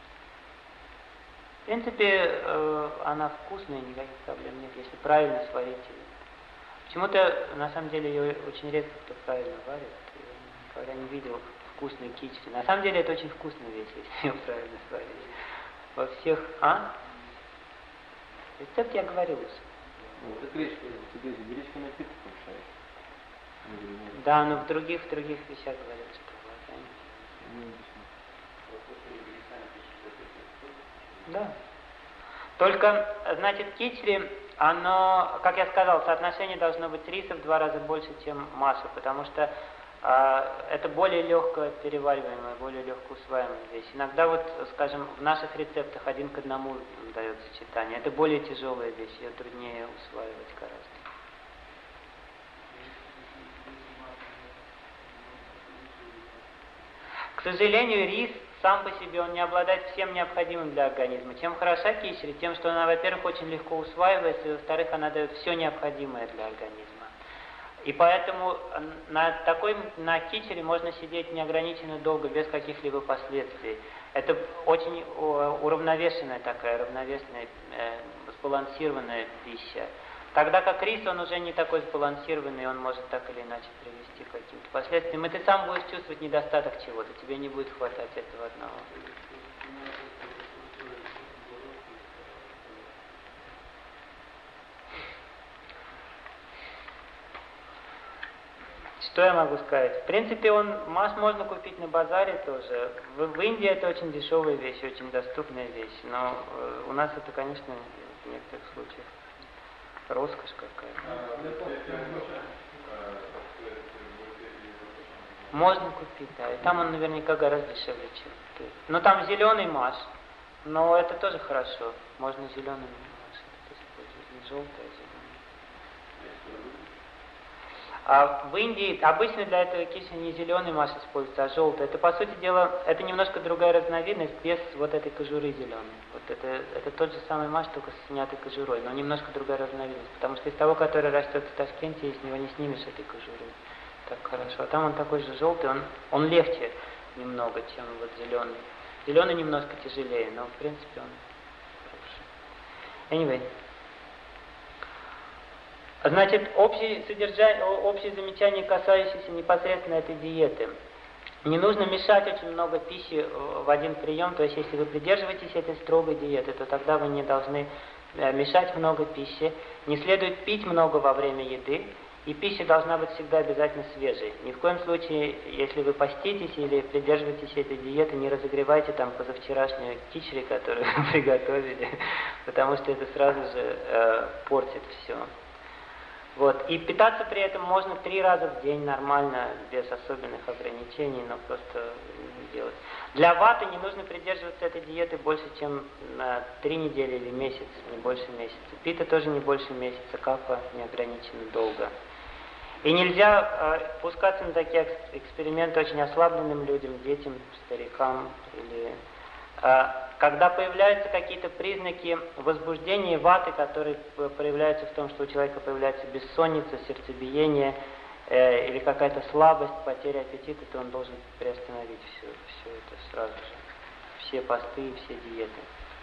[SPEAKER 1] В принципе, э, она вкусная, никаких проблем нет, если правильно сварить ее. Почему-то, на самом деле, ее очень редко кто правильно варит. Я никогда не видел вкусной кичи. На самом деле, это очень вкусная вещь, если ее правильно сварить. Во всех... А? Рецепт я говорил уже.
[SPEAKER 3] Ну, это гречка, тебе гречка напиток повышает.
[SPEAKER 1] Да, но в других, в других вещах говорят, что глаза. Да. Только, значит, кичри, оно, как я сказал, соотношение должно быть риса в два раза больше, чем маша, потому что э, это более легко перевариваемая, более легко усваиваемая вещь. Иногда вот, скажем, в наших рецептах один к одному дает сочетание. Это более тяжелая вещь, ее труднее усваивать гораздо. К сожалению, рис сам по себе, он не обладает всем необходимым для организма. Чем хороша кичери? Тем, что она, во-первых, очень легко усваивается, и, во-вторых, она дает все необходимое для организма. И поэтому на такой, на кичери можно сидеть неограниченно долго, без каких-либо последствий. Это очень уравновешенная такая, равновесная, э, сбалансированная пища. Тогда как рис, он уже не такой сбалансированный, он может так или иначе привести к каким-то последствиям. И ты сам будешь чувствовать недостаток чего-то, тебе не будет хватать этого одного. Что я могу сказать? В принципе, он маш можно купить на базаре тоже. В, в Индии это очень дешевая вещь, очень доступная вещь. Но э, у нас это, конечно, в некоторых случаях роскошь какая-то. Можно купить, да. И там он наверняка гораздо дешевле, чем. Но там зеленый маш. Но это тоже хорошо. Можно зеленый маш использовать. Не желтый, а зеленый. А в Индии обычно для этого кичери не зеленый маш используется, а желтый. Это, по сути дела, это немножко другая разновидность, без вот этой кожуры зеленой. Вот это, это тот же самый маш, только с снятой кожурой, но немножко другая разновидность. Потому что из того, который растет в Ташкенте, из него не снимешь этой кожуры. Так хорошо. А там он такой же желтый, он, он легче немного, чем вот зеленый. Зеленый немножко тяжелее, но в принципе он хороший. Anyway. Значит, общие, содержание, общие замечания, касающиеся непосредственно этой диеты. Не нужно мешать очень много пищи в один прием, то есть если вы придерживаетесь этой строгой диеты, то тогда вы не должны мешать много пищи. Не следует пить много во время еды, и пища должна быть всегда обязательно свежей. Ни в коем случае, если вы поститесь или придерживаетесь этой диеты, не разогревайте там позавчерашнюю кичери, которую вы приготовили, потому что это сразу же э, портит все. Вот. И питаться при этом можно три раза в день нормально, без особенных ограничений, но просто не делать. Для ваты не нужно придерживаться этой диеты больше, чем на три недели или месяц, не больше месяца. Пита тоже не больше месяца, капа неограниченно долго. И нельзя э, пускаться на такие эксперименты очень ослабленным людям, детям, старикам или... Когда появляются какие-то признаки возбуждения ваты, которые проявляются в том, что у человека появляется бессонница, сердцебиение э, или какая-то слабость, потеря аппетита, то он должен приостановить все, все это сразу же. Все посты и все диеты.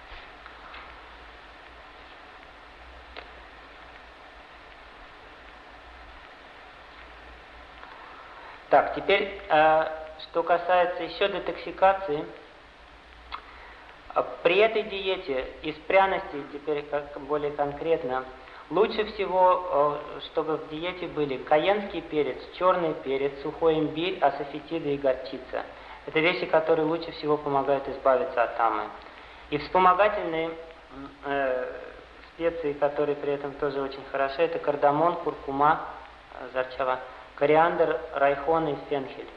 [SPEAKER 1] Так, теперь, э, что касается еще детоксикации. При этой диете из пряностей, теперь как более конкретно, лучше всего, чтобы в диете были каенский перец, черный перец, сухой имбирь, асафетиды и горчица. Это вещи, которые лучше всего помогают избавиться от амы. И вспомогательные э, специи, которые при этом тоже очень хороши, это кардамон, куркума, зарчава, кориандр, райхон и фенхель.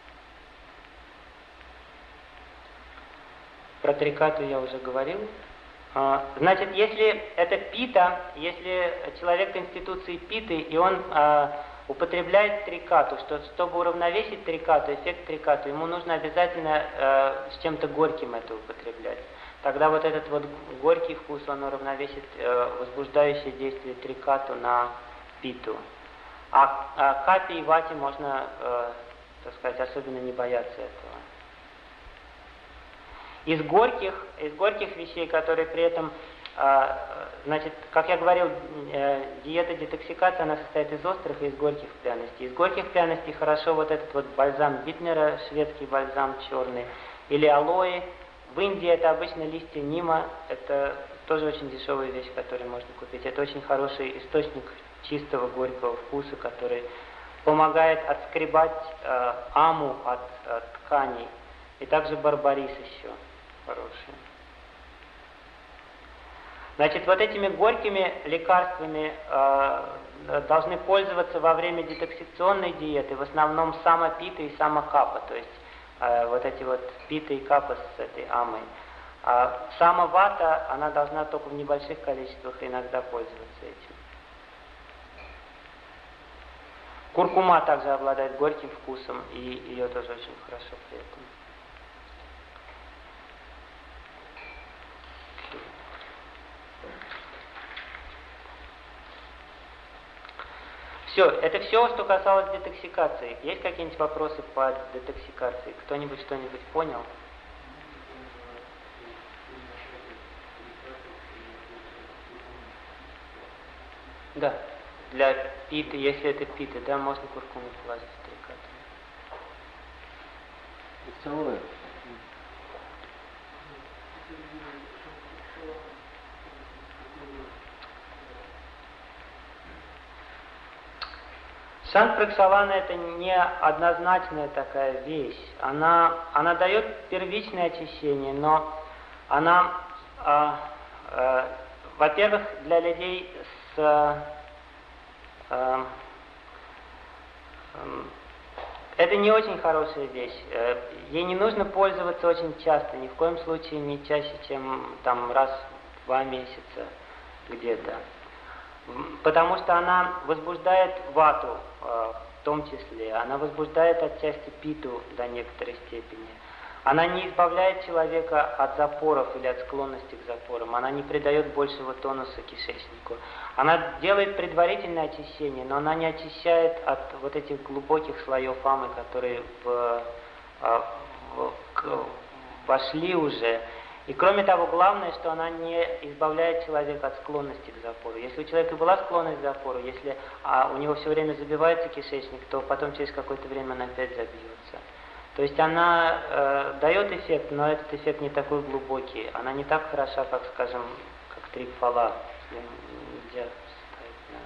[SPEAKER 1] Про трикату я уже говорил. Значит, если это пита, если человек конституции питы, и он а, употребляет трикату, что, чтобы уравновесить трикату, эффект трикату, ему нужно обязательно а, с чем-то горьким это употреблять. Тогда вот этот вот горький вкус, он уравновесит а, возбуждающее действие трикату на питу. А, а капи и вати можно, а, так сказать, особенно не бояться этого. Из горьких, из горьких вещей, которые при этом, э, значит, как я говорил, э, диета детоксикации, она состоит из острых и из горьких пряностей. Из горьких пряностей хорошо вот этот вот бальзам Битнера, шведский бальзам черный, или алоэ. В Индии это обычно листья нима, это тоже очень дешевая вещь, которую можно купить. Это очень хороший источник чистого горького вкуса, который помогает отскребать э, аму от, от тканей. И также барбарис еще хороший. Значит, вот этими горькими лекарствами э, должны пользоваться во время детоксикационной диеты, в основном самопита и самокапа, то есть э, вот эти вот пита и капа с этой амой. А самовата, она должна только в небольших количествах иногда пользоваться этим. Куркума также обладает горьким вкусом, и ее тоже очень хорошо при этом Все, это все, что касалось детоксикации. Есть какие-нибудь вопросы по детоксикации? Кто-нибудь что-нибудь понял? Да, для питы, если это пита, да, можно куркуму положить в трикату.
[SPEAKER 3] Целое.
[SPEAKER 1] Шант-пракшалана это не однозначная такая вещь. Она, она дает первичное очищение, но она, э, э, во-первых, для людей с... Э, э, это не очень хорошая вещь. Ей не нужно пользоваться очень часто, ни в коем случае не чаще, чем там, раз в два месяца где-то. Потому что она возбуждает вату, в том числе. Она возбуждает отчасти питу до некоторой степени. Она не избавляет человека от запоров или от склонности к запорам. Она не придает большего тонуса кишечнику. Она делает предварительное очищение, но она не очищает от вот этих глубоких слоев амы, которые в, в, в, вошли уже. И кроме того, главное, что она не избавляет человека от склонности к запору. Если у человека была склонность к запору, если а, у него все время забивается кишечник, то потом через какое-то время она опять забьется. То есть она э, дает эффект, но этот эффект не такой глубокий. Она не так хороша, как, скажем, как трипфала. Нельзя ставить на...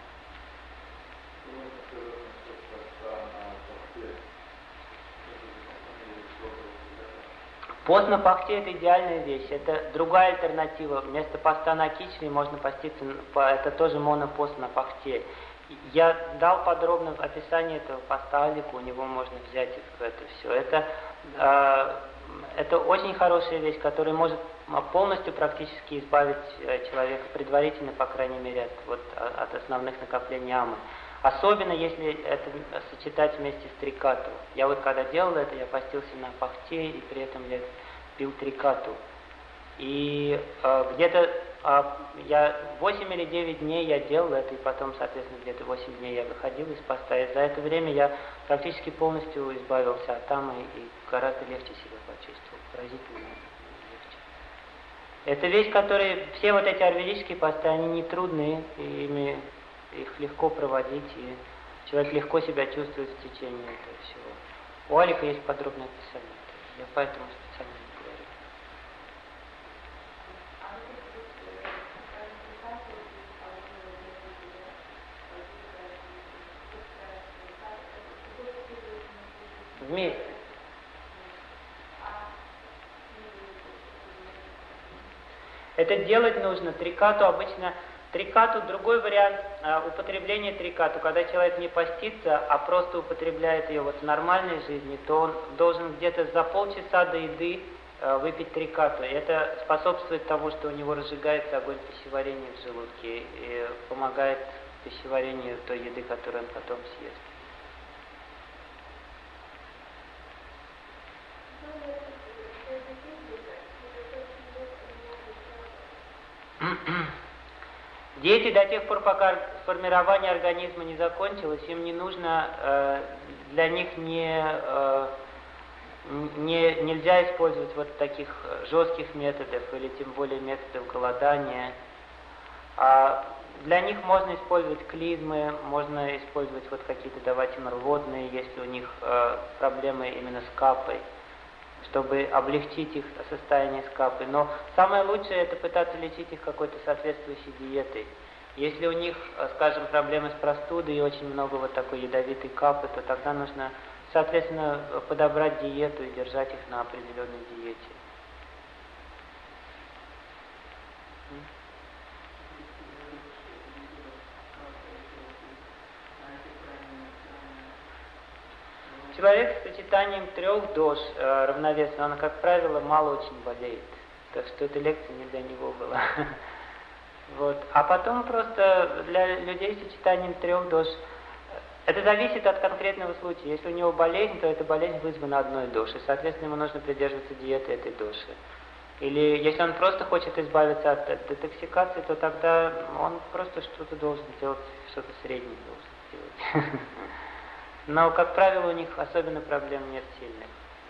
[SPEAKER 1] Пост на пахте – это идеальная вещь. Это другая альтернатива. Вместо поста на кичве можно поститься, это тоже монопост на пахте. Я дал подробное описание этого поста Алику, у него можно взять это все. Это, э, это очень хорошая вещь, которая может полностью практически избавить человека предварительно, по крайней мере, от, вот, от основных накоплений амы. Особенно если это сочетать вместе с трикату. Я вот когда делал это, я постился на пахте, и при этом я пил трикату. И э, где-то э, я восемь или девять дней я делал это, и потом, соответственно, где-то восемь дней я выходил из поста. И за это время я практически полностью избавился от амы и гораздо легче себя почувствовал. Поразительно легче. Это вещь, которая... Все вот эти аюрведические посты, они не трудные, и ими, их легко проводить, и человек легко себя чувствует в течение этого всего. У Алика есть подробное описание. Я поэтому специально не говорю. Вместе. Это делать нужно. Трикату обычно... Трикату, другой вариант э, употребления трикату, когда человек не постится, а просто употребляет ее вот в нормальной жизни, то он должен где-то за полчаса до еды э, выпить трикату. И это способствует тому, что у него разжигается огонь пищеварения в желудке и помогает пищеварению той еды, которую он потом съест. Дети до тех пор, пока формирование организма не закончилось, им не нужно, э, для них не, э, не, нельзя использовать вот таких жестких методов, или тем более методов голодания. А для них можно использовать клизмы, можно использовать вот какие-то, давать им рвотные, если у них э, проблемы именно с капой, чтобы облегчить их состояние с капой. Но самое лучшее это пытаться лечить их какой-то соответствующей диетой. Если у них, скажем, проблемы с простудой и очень много вот такой ядовитой капы, то тогда нужно, соответственно, подобрать диету и держать их на определенной диете. Человек с сочетанием трех дош э, равновесно, он, как правило, мало очень болеет. Так что эта лекция не для него была. Вот. А потом просто для людей с сочетанием трех дош, это зависит от конкретного случая. Если у него болезнь, то эта болезнь вызвана одной дошей. Соответственно, ему нужно придерживаться диеты этой доши. Или если он просто хочет избавиться от детоксикации, то тогда он просто что-то должен делать, что-то среднее должен. делать. Но, как правило, у них особенно проблем нет сильных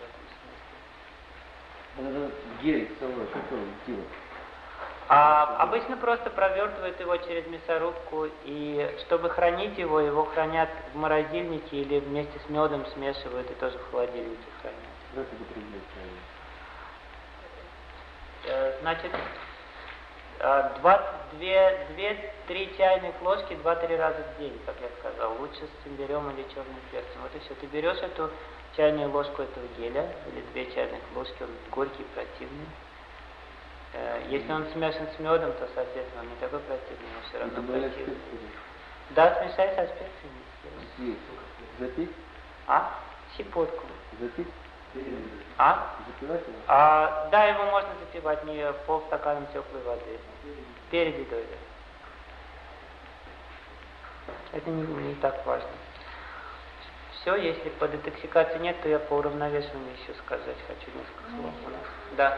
[SPEAKER 1] в этом смысле.
[SPEAKER 3] Вот этот гель целый, как он делает?
[SPEAKER 1] А обычно просто провертывают его через мясорубку, и чтобы хранить его, его хранят в морозильнике или вместе с медом смешивают и тоже в холодильнике хранят.
[SPEAKER 3] Как это употреблять правильно?
[SPEAKER 1] Э, Значит, две-три чайных ложки два-три раза в день, как я сказал. Лучше с имбирем или черным перцем. Вот и все. Ты берешь эту чайную ложку этого геля, или две чайных ложки, он горький, противный. Э, Если он смешан с медом, то, соответственно, он не такой противный, но все равно противный. Да, смешай со специями.
[SPEAKER 3] Здесь. Запить?
[SPEAKER 1] А? Щепотку.
[SPEAKER 3] Запить?
[SPEAKER 1] А?
[SPEAKER 3] Запивать его?
[SPEAKER 1] А, да, его можно запивать не полстаканом теплой воды. Перед едой, да. Это не, не так важно. Все, если по детоксикации нет, то я по уравновешиванию еще сказать хочу несколько слов у нас. Да.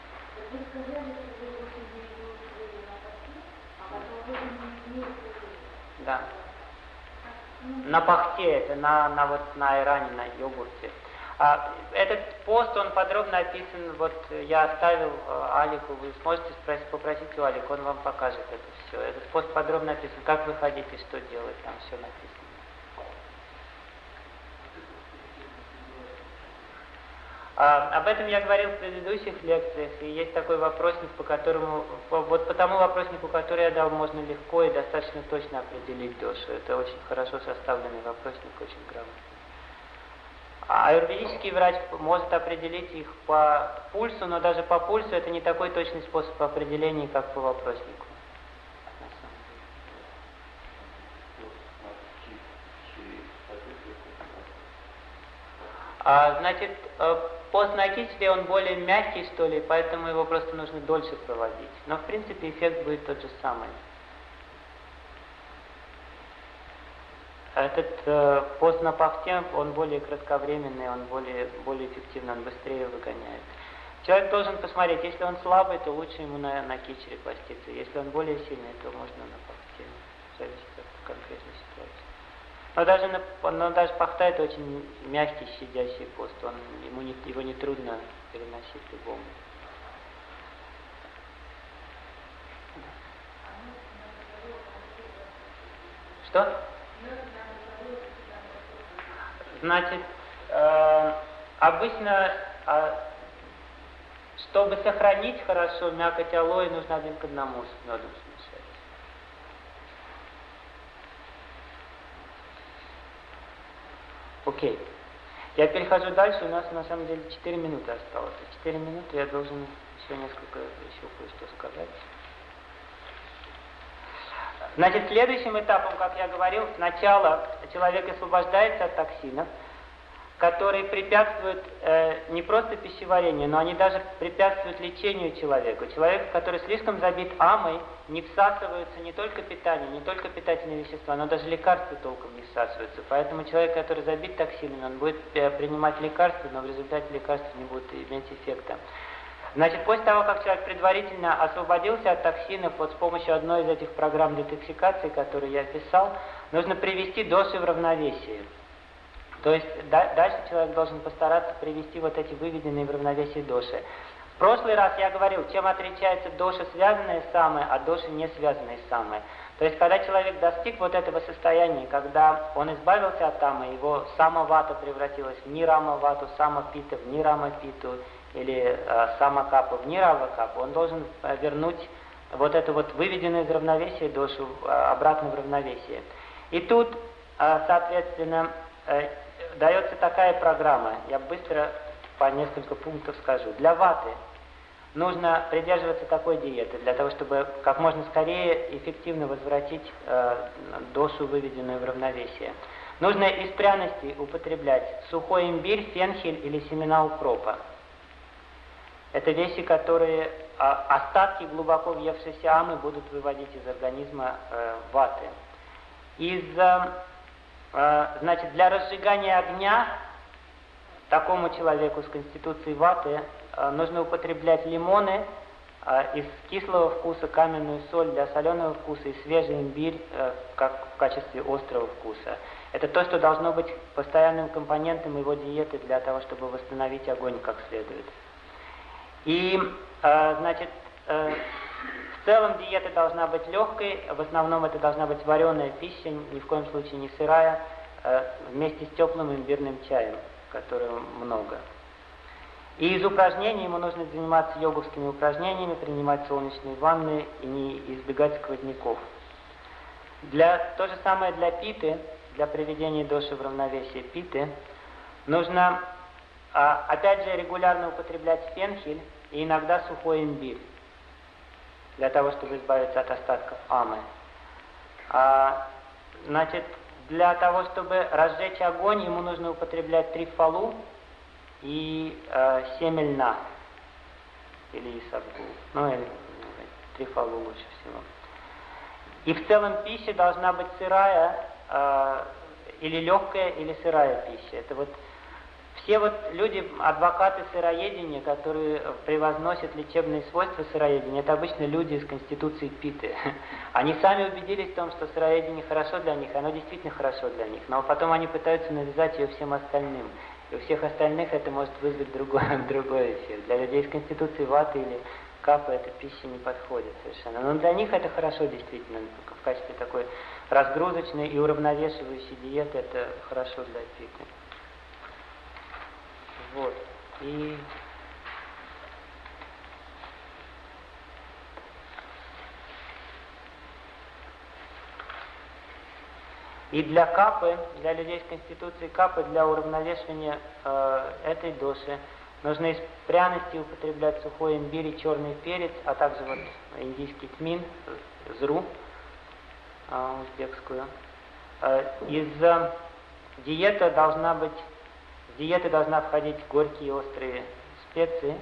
[SPEAKER 1] Да. На пахте, это на, на, вот, на айране, на йогурте. А, этот пост, он подробно описан, вот я оставил э, Алику, вы сможете спросить, попросить у Алика, он вам покажет это все. Этот пост подробно описан, как выходить и что делать, там все написано. А, об этом я говорил в предыдущих лекциях, и есть такой вопросник, по которому, по, вот по тому вопроснику, который я дал, можно легко и достаточно точно определить дошу. Это очень хорошо составленный вопросник, очень грамотный. А аюрведический врач может определить их по пульсу, но даже по пульсу это не такой точный способ определения, как по вопроснику. А, значит, пост на киселе, он более мягкий, что ли, поэтому его просто нужно дольше проводить. Но, в принципе, эффект будет тот же самый. Этот э, пост на пахте, он более кратковременный, он более, более эффективный, он быстрее выгоняет. Человек должен посмотреть, если он слабый, то лучше ему на, на кичере поститься. Если он более сильный, то можно на пахте. Зависит от конкретной ситуации. Но даже, на, но даже пахта это очень мягкий, щадящий пост. Он, ему не, его не трудно переносить любому. Что? Значит, э, обычно, э, чтобы сохранить хорошо мякоть алоэ, нужно один к одному с медом смешать. Окей. Я перехожу дальше, у нас на самом деле четыре минуты осталось. четыре минуты я должен еще несколько, еще кое-что сказать. Значит, следующим этапом, как я говорил, сначала человек освобождается от токсинов, которые препятствуют э, не просто пищеварению, но они даже препятствуют лечению человека. Человек, который слишком забит амой, не всасываются не только питание, не только питательные вещества, но даже лекарства толком не всасываются. Поэтому человек, который забит токсинами, он будет э, принимать лекарства, но в результате лекарства не будет иметь эффекта. Значит, после того, как человек предварительно освободился от токсинов вот с помощью одной из этих программ детоксикации, которые я описал, нужно привести доши в равновесие. То есть да, дальше человек должен постараться привести вот эти выведенные в равновесие доши. В прошлый раз я говорил, чем отличается доша, связанная с самой, от доши, не связанная с самой. То есть, когда человек достиг вот этого состояния, когда он избавился от тамы, его самовата превратилась в нирама-вату, самопита в нирама-питу, или э, самокапа в нирава-капу, он должен э, вернуть вот эту вот выведенную из равновесия дошу э, обратно в равновесие. И тут, э, соответственно, э, дается такая программа, я быстро по несколько пунктов скажу. Для ваты нужно придерживаться такой диеты, для того, чтобы как можно скорее эффективно возвратить э, дошу, выведенную в равновесие. Нужно из пряностей употреблять сухой имбирь, фенхель или семена укропа. Это вещи, которые а, остатки глубоко въевшейся амы будут выводить из организма э, ваты. Из, э, значит, для разжигания огня такому человеку с конституцией ваты э, нужно употреблять лимоны, из кислого вкуса каменную соль для соленого вкуса и свежий имбирь как в качестве острого вкуса. Это то, что должно быть постоянным компонентом его диеты для того, чтобы восстановить огонь как следует. И, значит, в целом диета должна быть легкой, в основном это должна быть вареная пища, ни в коем случае не сырая, вместе с теплым имбирным чаем, которого много. И из упражнений ему нужно заниматься йоговскими упражнениями, принимать солнечные ванны и не избегать сквозняков. Для, то же самое для питы, для приведения доши в равновесие питы, нужно, а, опять же, регулярно употреблять фенхель и иногда сухой имбирь, для того, чтобы избавиться от остатков амы. А, значит, для того, чтобы разжечь огонь, ему нужно употреблять трифалу и э, семя льна, или исабгул, ну или трифалу лучше всего. И в целом пища должна быть сырая, э, или легкая, или сырая пища. Это вот все вот люди, адвокаты сыроедения, которые превозносят лечебные свойства сыроедения, это обычно люди из конституции питы. Они сами убедились в том, что сыроедение хорошо для них, оно действительно хорошо для них, но потом они пытаются навязать ее всем остальным. И у всех остальных это может вызвать другой, другой эффект. Для людей из конституции ваты или капы эта пища не подходит совершенно. Но для них это хорошо действительно, в качестве такой разгрузочной и уравновешивающей диеты это хорошо для питы. Вот. И И для капы, для людей с конституцией капы, для уравновешивания э, этой доши, нужно из пряностей употреблять сухой имбирь и черный перец, а также вот индийский тмин, зру, э, узбекскую. Э, из э, диеты должна быть, в диеты должна входить горькие острые специи,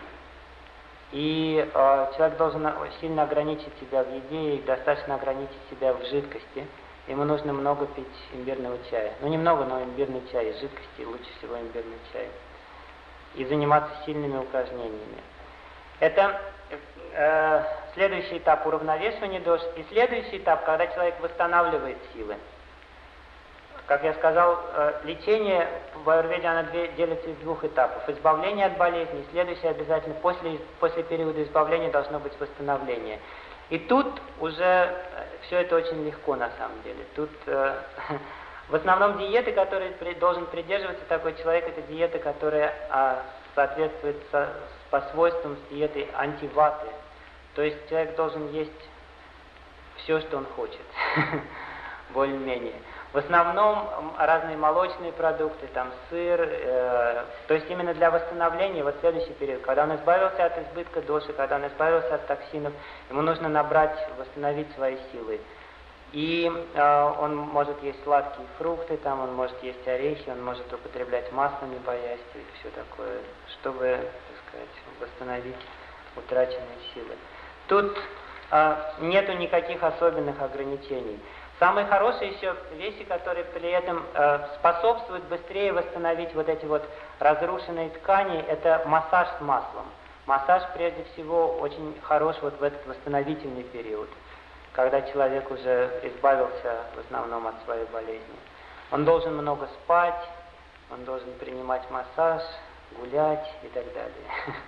[SPEAKER 1] и э, человек должен сильно ограничить себя в еде и достаточно ограничить себя в жидкости. Ему нужно много пить имбирного чая. Ну, немного, но имбирный чай из жидкости, лучше всего имбирный чай. И заниматься сильными упражнениями. Это э, следующий этап уравновешивания дош. И следующий этап, когда человек восстанавливает силы. Как я сказал, э, лечение в аюрведе оно делится из двух этапов. Избавление от болезней. Следующее обязательно, после, после периода избавления должно быть восстановление. И тут уже все это очень легко на самом деле. Тут э, в основном диеты, которые при, должен придерживаться такой человек, это диета, которая э, соответствует со, по свойствам с диетой антиваты. То есть человек должен есть все, что он хочет, более-менее. В основном разные молочные продукты, там сыр, э, то есть именно для восстановления, вот следующий период, когда он избавился от избытка доши, когда он избавился от токсинов, ему нужно набрать, восстановить свои силы. И э, он может есть сладкие фрукты, там он может есть орехи, он может употреблять масло, не боясь, и все такое, чтобы, так сказать, восстановить утраченные силы. Тут э, нету никаких особенных ограничений. Самые хорошие еще вещи, которые при этом э, способствуют быстрее восстановить вот эти вот разрушенные ткани, это массаж с маслом. Массаж, прежде всего, очень хорош вот в этот восстановительный период, когда человек уже избавился в основном от своей болезни. Он должен много спать, он должен принимать массаж, гулять и так далее.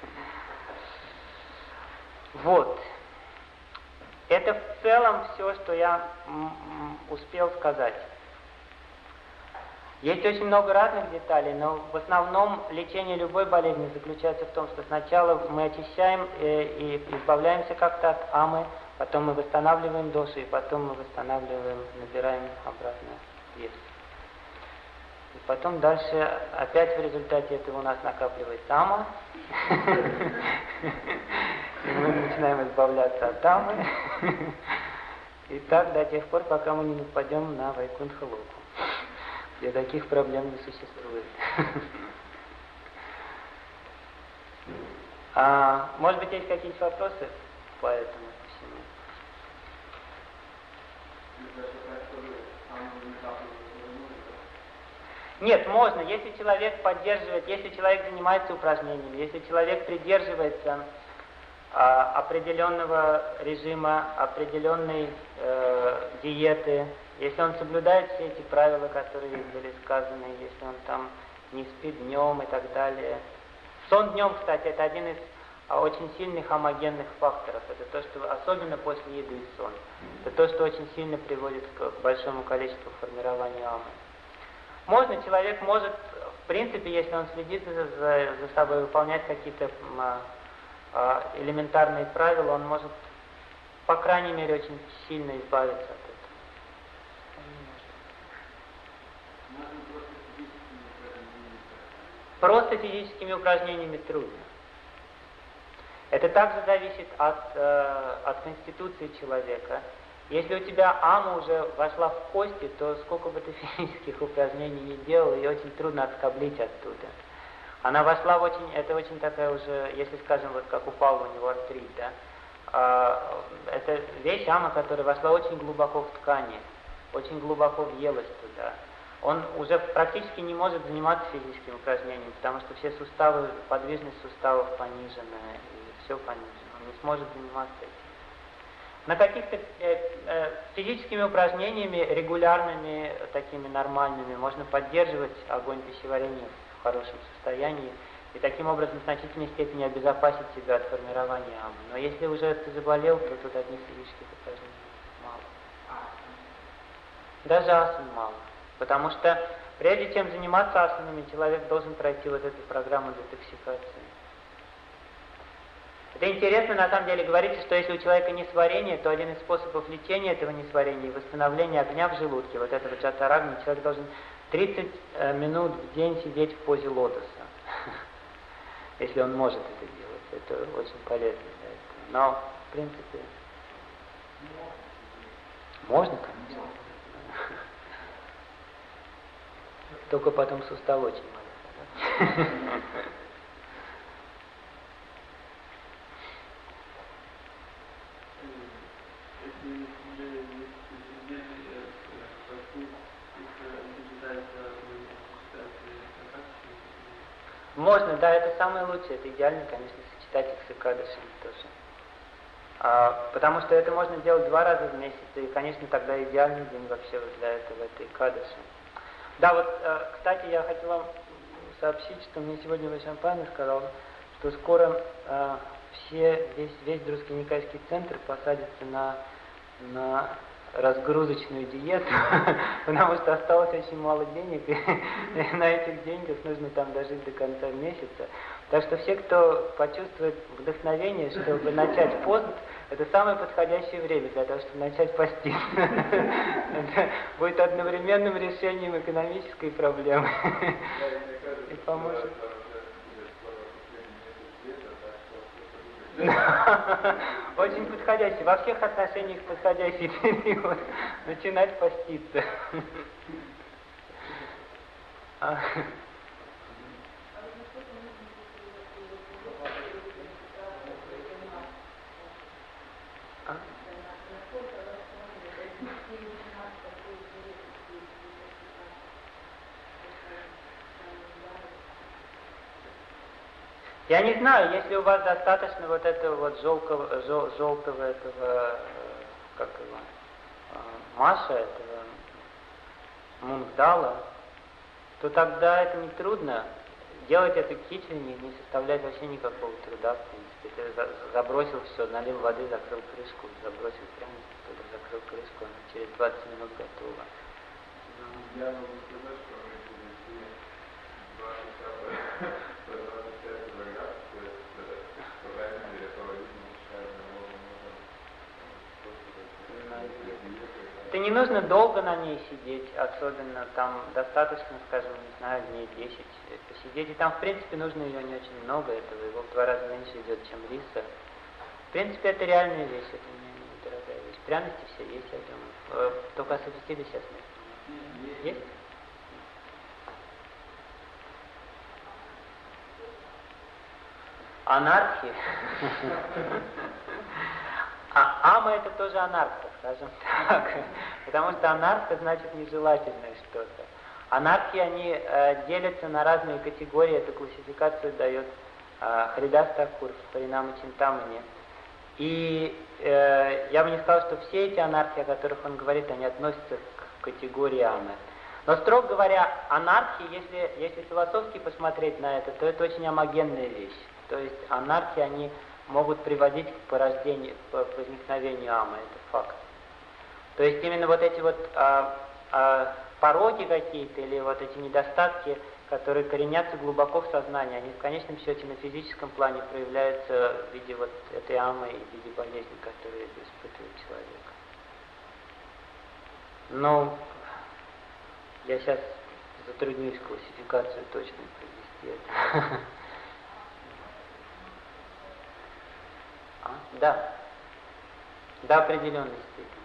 [SPEAKER 1] Вот. Это в целом все, что я успел сказать. Есть очень много разных деталей, но в основном лечение любой болезни заключается в том, что сначала мы очищаем и избавляемся как-то от амы, потом мы восстанавливаем доши, и потом мы восстанавливаем, набираем обратно вес. И потом дальше опять в результате этого у нас накапливается ама. И мы начинаем избавляться от амы. И так до тех пор, пока мы не нападем на Вайкунтха-локу, где таких проблем не существует. А, может быть, есть какие-то вопросы по этому всему? Нет, можно, если человек поддерживает, если человек занимается упражнениями, если человек придерживается а, определенного режима, определенной э, диеты, если он соблюдает все эти правила, которые были сказаны, если он там не спит днем и так далее. Сон днем, кстати, это один из а, очень сильных гомогенных факторов. Это то, что особенно после еды и сон. Это то, что очень сильно приводит к большому количеству формирования амы. Можно, человек может, в принципе, если он следит за, за, за собой, выполнять какие-то а, а, элементарные правила, он может, по крайней мере, очень сильно избавиться от этого. Просто физическими упражнениями трудно. Это также зависит от, э, от конституции человека. Если у тебя ама уже вошла в кости, то сколько бы ты физических упражнений не делал, ее очень трудно отскоблить оттуда. Она вошла в очень, это очень такая уже, если скажем, вот как у Павла у него артрит, да, э, это вещь ама, которая вошла очень глубоко в ткани, очень глубоко въелась туда. Он уже практически не может заниматься физическими упражнениями, потому что все суставы, подвижность суставов понижена, и все понижено. Он не сможет заниматься этим. На каких-то э, э, физическими упражнениями, регулярными, такими нормальными, можно поддерживать огонь пищеварения в хорошем состоянии и таким образом в значительной степени обезопасить себя от формирования амы. Но если уже ты заболел, то тут одних физических упражнений мало. Даже асан мало. Потому что прежде чем заниматься асанами, человек должен пройти вот эту программу детоксикации. Это интересно, на самом деле, говорится, что если у человека несварение, то один из способов лечения этого несварения и восстановления огня в желудке, вот этого джатарагни, человек должен тридцать минут в день сидеть в позе лотоса. Если он может это делать, это очень полезно для этого. Но, в принципе, можно, конечно. Только потом сустав очень маленький. Можно, да, это самое лучшее, это идеально, конечно, сочетать их с экадашами тоже. А, потому что это можно делать два раза в месяц, и, конечно, тогда идеальный день вообще для этого, это экадаши. Да, вот, кстати, я хотел вам сообщить, что мне сегодня Вайшампайна сказал, что скоро э, все, весь, весь Друскиникайский центр посадится на, на разгрузочную диету, потому что осталось очень мало денег, и на этих деньгах нужно там дожить до конца месяца. Так что все, кто почувствует вдохновение, чтобы начать пост, это самое подходящее время для того, чтобы начать поститься. Это будет одновременным решением экономической проблемы и поможет. Очень подходящий, во всех отношениях подходящий период начинать поститься. Я не знаю, если у вас достаточно вот этого вот желтого, жел, желтого этого, как его, Маша, этого Мунгдала, то тогда это не трудно. Делать эту кичель не, не составляет вообще никакого труда, в принципе. Ты забросил все, налил воды, закрыл крышку, забросил пряности, туда закрыл крышку, она через двадцать минут готова.
[SPEAKER 2] Я могу сказать, что мы перенесли два часа.
[SPEAKER 1] Это не нужно долго на ней сидеть, особенно там достаточно, скажем, не знаю, дней десять посидеть. И там, в принципе, нужно ее не очень много, этого его в два раза меньше идет, чем риса. В принципе, это реальная вещь, это не дорогая вещь. Пряности все есть, я думаю. Только ассоциативы сейчас нет. Есть? Анархия. А ама это тоже анархия, скажем так. Потому что анархия значит нежелательное что-то. Анархии, они э, делятся на разные категории. Эту классификацию дает э, Харидас Такур в Харинама Чинтамане. И э, я бы не сказал, что все эти анархии, о которых он говорит, они относятся к категории амы. Но, строго говоря, анархии, если, если философски посмотреть на это, то это очень гомогенная вещь. То есть анархии, они могут приводить к порождению, к возникновению амы, это факт. То есть именно вот эти вот а, а, пороки какие-то или вот эти недостатки, которые коренятся глубоко в сознании, они в конечном счете на физическом плане проявляются в виде вот этой амы и в виде болезни, которые испытывает человек. Но я сейчас затруднюсь классификацию точно провести это. А? Да. До определенной степени.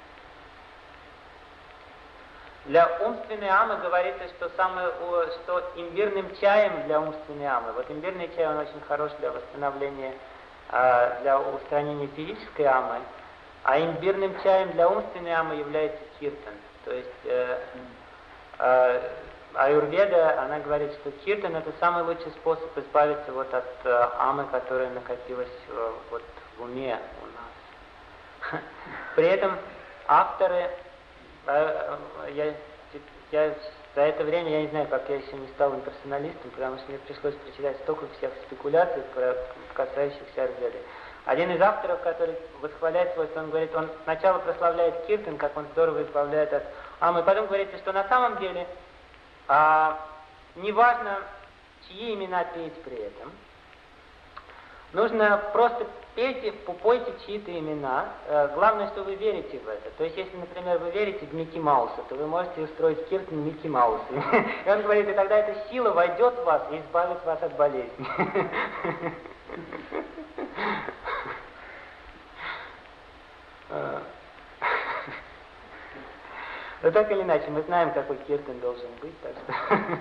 [SPEAKER 1] Для умственной амы говорится, что, самое, что имбирным чаем для умственной амы, вот имбирный чай, он очень хорош для восстановления, для устранения физической амы, а имбирным чаем для умственной амы является киртан. То есть э, э, аюрведа, она говорит, что киртан — это самый лучший способ избавиться вот от э, амы, которая накопилась э, вот в уме у нас. При этом авторы, Я, я за это время, я не знаю, как я еще не стал имперсоналистом, потому что мне пришлось прочитать столько всех спекуляций, касающихся аюрведы. Один из авторов, который восхваляет свойства, он говорит, он сначала прославляет киртан, как он здорово избавляет от амы, потом говорится, что на самом деле а, неважно, чьи имена петь при этом, нужно просто пейте, пойте чьи-то имена. Главное, что вы верите в это. То есть, если, например, вы верите в Микки Мауса, то вы можете устроить киртан Микки Мауса. И он говорит, и тогда эта сила войдет в вас и избавит вас от болезни. Но так или иначе, мы знаем, какой киртан должен быть, так что...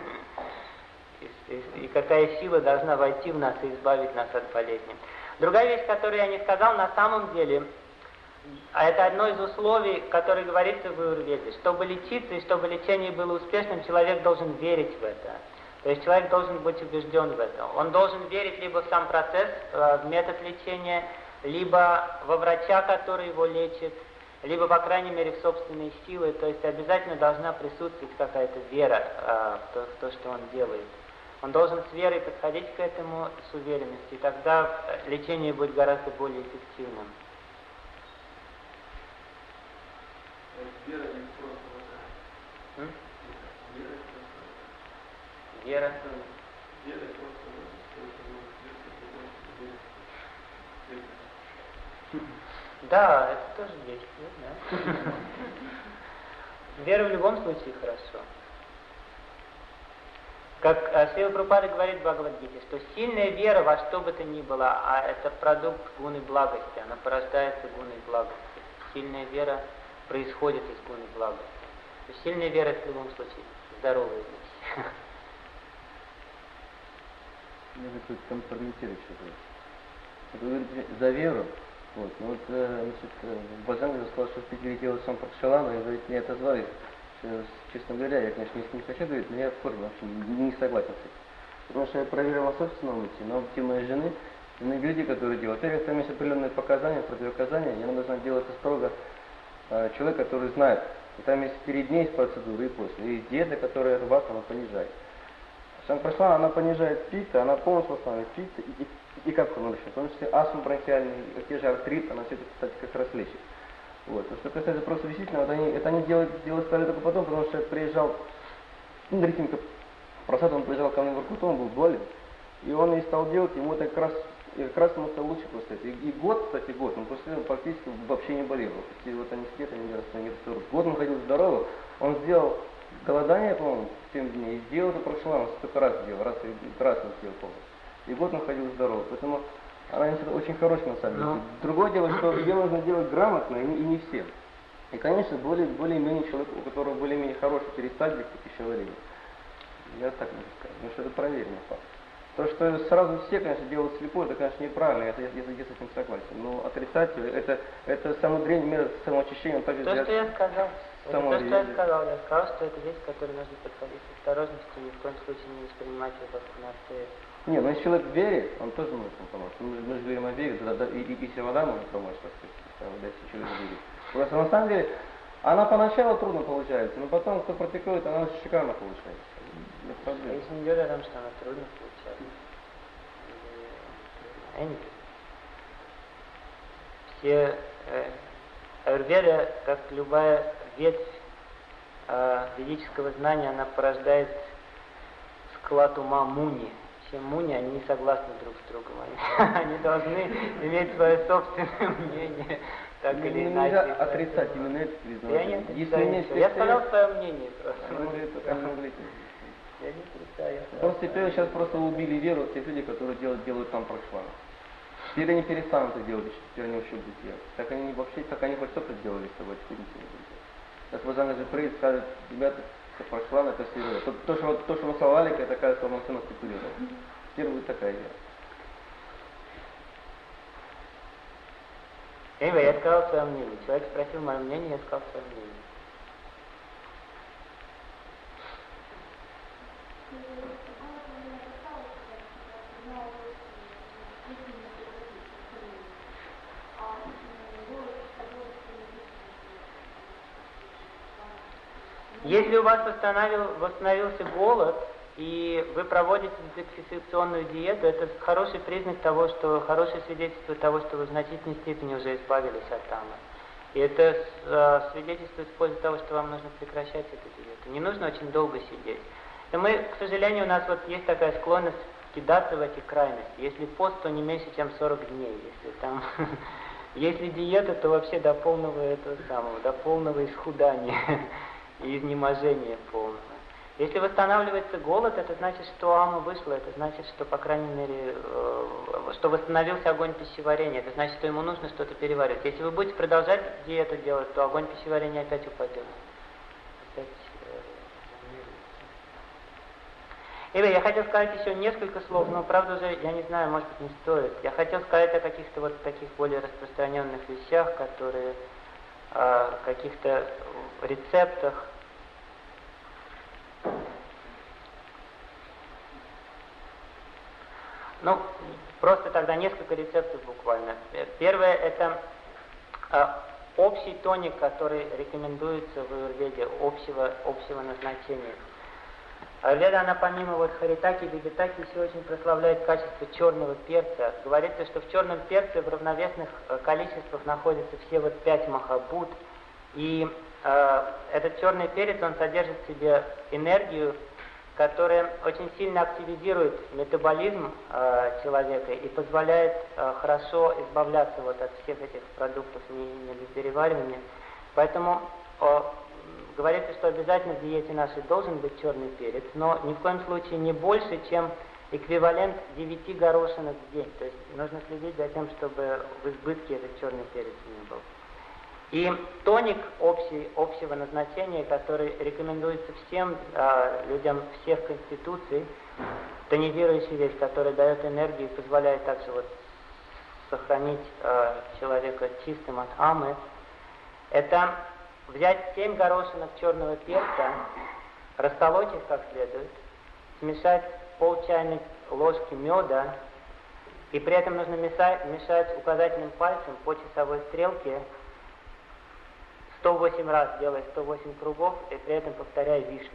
[SPEAKER 1] И какая сила должна войти в нас и избавить нас от болезни. Другая вещь, которую я не сказал, на самом деле, а это одно из условий, которое говорится в аюрведе. Чтобы лечиться и чтобы лечение было успешным, человек должен верить в это. То есть человек должен быть убежден в этом. Он должен верить либо в сам процесс, в метод лечения, либо во врача, который его лечит, либо, по крайней мере, в собственные силы. То есть обязательно должна присутствовать какая-то вера в то, в то, что он делает. Он должен с верой подходить к этому, с уверенностью, и тогда лечение будет гораздо более эффективным.
[SPEAKER 3] Вера не просто
[SPEAKER 1] М?
[SPEAKER 3] Вера
[SPEAKER 1] Вера.
[SPEAKER 3] Вера просто
[SPEAKER 1] Да, это тоже действует, да. Вера в любом случае хорошо. Как Шрила Прабхупада говорит в Бхагавад-гите, что сильная вера во что бы то ни было, а это продукт гуны благости, она порождается гуной благости. Сильная вера происходит из гуны благости. То есть сильная вера в любом случае здоровая вещь.
[SPEAKER 3] Я хочу компрометировать что-то. Вы говорите за веру. Вот, ну вот, значит, Баджанга сказал, что в Питере делают сам Пракшалану, и говорит, мне отозвались. Честно говоря, я, конечно, не хочу говорить, но я в форме вообще не согласен с этим. Потому что я проверил на собственном опыте, на опыте моей жены, и на люди, которые делают. Во-первых, там есть определенные показания, противопоказания, и она должна делать это строго э, человек, который знает. И там есть перед ней есть процедуры и после. И есть диета, которая вас она понижает. Сам прошла, она понижает пита, она полностью восстанавливает пита, и, и, и как он решит. В том числе астму бронхиальный, те же артрит, она все это, кстати, как раз лечит. Вот. А что касается просто висительного, это они, это они делают, делать стали только потом, потому что я приезжал, ну, Дрихимка Прасад, он приезжал ко мне в Иркуту, он был болен, и он и стал делать, ему это как раз, и как раз ему стало лучше после этого. И, и год, кстати, год, он после этого практически вообще не болел. И вот они с они делают, год он ходил здоровый, он сделал голодание, по-моему, семь дней, и сделал это прошло, он столько раз сделал, раз, раз он сделал полностью. И год он ходил здоровый, поэтому она очень хорошая на самом деле. Но... Другое дело, что ее нужно делать грамотно и не, и не всем. И, конечно, более, более-менее человек, у которого более-менее хороший перистальтик пищеварения. Я так могу сказать, потому что это проверенный факт. То, что сразу все, конечно, делают слепой, это, конечно, неправильно, это, я, я, я с этим согласен. Но отрицать это, это самый древний метод самоочищения, он также
[SPEAKER 1] То, что я сказал, это то, что я сказал. Я сказал, что это вещь, к которой нужно подходить с осторожностью и в коем случае не воспринимать его как панацею.
[SPEAKER 3] Не, ну если человек верит, он тоже может помочь. Мы, мы же говорим о вере, да, да, и, и, и вода может помочь, так сказать, если человек верит. Просто на самом деле, она поначалу трудно получается, но потом, кто практикует, она очень шикарно получается. Нет проблем.
[SPEAKER 1] Речь не идет о том, что она трудно получается. Или... Все э, аюрведа, как любая ветвь э, ведического знания, она порождает склад ума муни. Все муни, они не согласны друг с другом. Они, они должны иметь свое собственное мнение. Так
[SPEAKER 3] не,
[SPEAKER 1] или
[SPEAKER 3] не
[SPEAKER 1] иначе.
[SPEAKER 3] Нельзя отрицать именно это признание.
[SPEAKER 1] Я не
[SPEAKER 3] Если
[SPEAKER 1] отрицаю.
[SPEAKER 3] нет,
[SPEAKER 1] Я сказал свое мнение просто.
[SPEAKER 3] Я не отрицаю. Просто теперь сейчас просто убили веру тех людей, которые делают, делают там прошвана. Теперь они перестанут это делать, теперь они вообще будут делать. Так они вообще, так они хоть что-то сделали с собой, теперь ничего не будут делать. Сейчас Божан же приедет, скажет, ребята, прошвана это серьезно. То, то, что, то, что вы совали, это такая полноценная стипулировала. Теперь будет такая вера.
[SPEAKER 1] Эйва, я сказал свое мнение. Человек спросил мое мнение, я сказал свое мнение. Если у вас восстановил, восстановился голод, и вы проводите детоксикационную диету, это хороший признак того, что, хорошее свидетельство того, что вы в значительной степени уже избавились от тама. И это э, свидетельствует в пользу того, что вам нужно прекращать эту диету. Не нужно очень долго сидеть. И мы, к сожалению, у нас вот есть такая склонность кидаться в эти крайности. Если пост, то не меньше, чем сорок дней. Если там, если диета, то вообще до полного этого самого, до полного исхудания и изнеможения полного. Если восстанавливается голод, это значит, что ама вышла, это значит, что, по крайней мере, э, что восстановился огонь пищеварения, это значит, что ему нужно что-то переваривать. Если вы будете продолжать диету делать, то огонь пищеварения опять упадет. Опять, э, Ира, я хотел сказать еще несколько слов, но, правда, уже, я не знаю, может быть, не стоит. Я хотел сказать о каких-то вот таких более распространенных вещах, которые, о каких-то рецептах. Ну, просто тогда несколько рецептов буквально. Первое – это э, общий тоник, который рекомендуется в аюрведе, общего, общего назначения. Аюрведа, она помимо вот харитаки, вегетаки, еще очень прославляет качество черного перца. Говорится, что в черном перце в равновесных э, количествах находятся все вот пять махабут. И э, этот черный перец, он содержит в себе энергию, которая очень сильно активизирует метаболизм э, человека и позволяет э, хорошо избавляться вот от всех этих продуктов недопереваривания. Поэтому э, говорится, что обязательно в диете нашей должен быть черный перец, но ни в коем случае не больше, чем эквивалент девяти горошинок в день. То есть нужно следить за тем, чтобы в избытке этот черный перец не был. И тоник общий, общего назначения, который рекомендуется всем э, людям всех конституций, тонизирующая вещь, которая дает энергию и позволяет также вот сохранить э, человека чистым от амы, это взять семь горошинок черного перца, расколоть их как следует, смешать пол чайной ложки меда, и при этом нужно мешать, мешать указательным пальцем по часовой стрелке сто восемь раз, делая сто восемь кругов, и при этом повторяя вишню.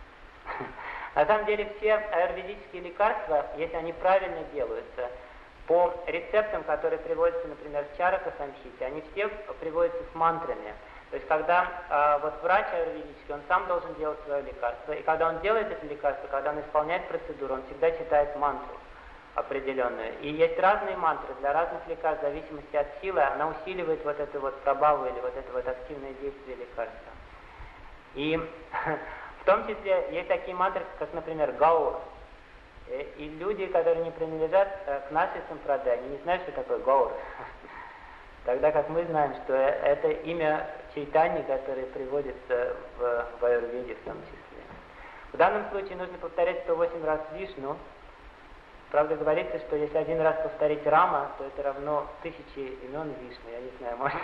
[SPEAKER 1] На самом деле все аюрведические лекарства, если они правильно делаются, по рецептам, которые приводятся, например, в Чарака Самхите, они все приводятся с мантрами. То есть когда э, вот врач аюрведический, он сам должен делать свое лекарство, и когда он делает это лекарство, когда он исполняет процедуру, он всегда читает мантру определенную. И есть разные мантры для разных лекарств, в зависимости от силы, она усиливает вот эту вот пробаву или вот это вот активное действие лекарства. И в том числе есть такие мантры, как, например, Гаура. И люди, которые не принадлежат к нашей сампрадай, они не знают, что такое Гаура. Тогда как мы знаем, что это имя Чайтани, которое приводится в, в аюрведе в том числе. В данном случае нужно повторять сто восемь раз Вишну. Правда, говорится, что если один раз повторить Рама, то это равно тысяче имен Вишну. Я не знаю, может,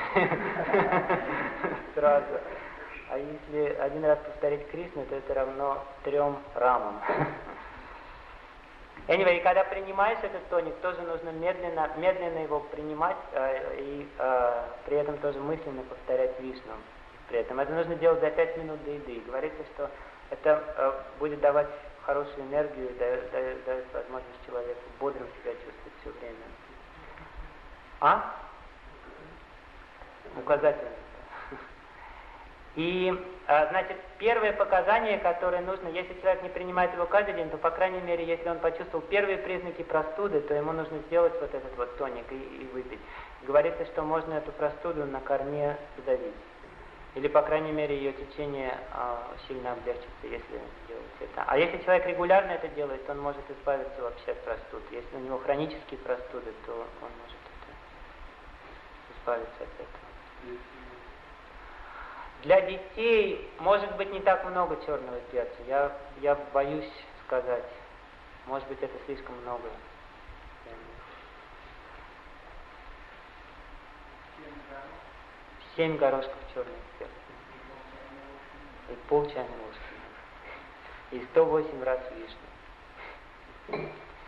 [SPEAKER 1] сразу. А если один раз повторить Кришну, то это равно трем Рамам. Anyway, когда принимаешь этот тоник, тоже нужно медленно, медленно его принимать э, и э, при этом тоже мысленно повторять Вишну. При этом это нужно делать за пять минут до еды. Говорится, что это э, будет давать хорошую энергию и дает, дает, дает возможность человеку бодрым себя чувствовать все время. А? Указательно. И, значит, первое показание, которое нужно, если человек не принимает его каждый день, то, по крайней мере, если он почувствовал первые признаки простуды, то ему нужно сделать вот этот вот тоник и, и выпить. Говорится, что можно эту простуду на корме сдавить. Или, по крайней мере, ее течение а, сильно облегчится, если делать это. А если человек регулярно это делает, то он может избавиться вообще от простуд. Если у него хронические простуды, то он может это, избавиться от этого. Для детей может быть не так много черного перца. Я, я боюсь сказать. Может быть, это слишком много. Семь горошков черного перца. И пол чайной ложки. И сто восемь раз вишни.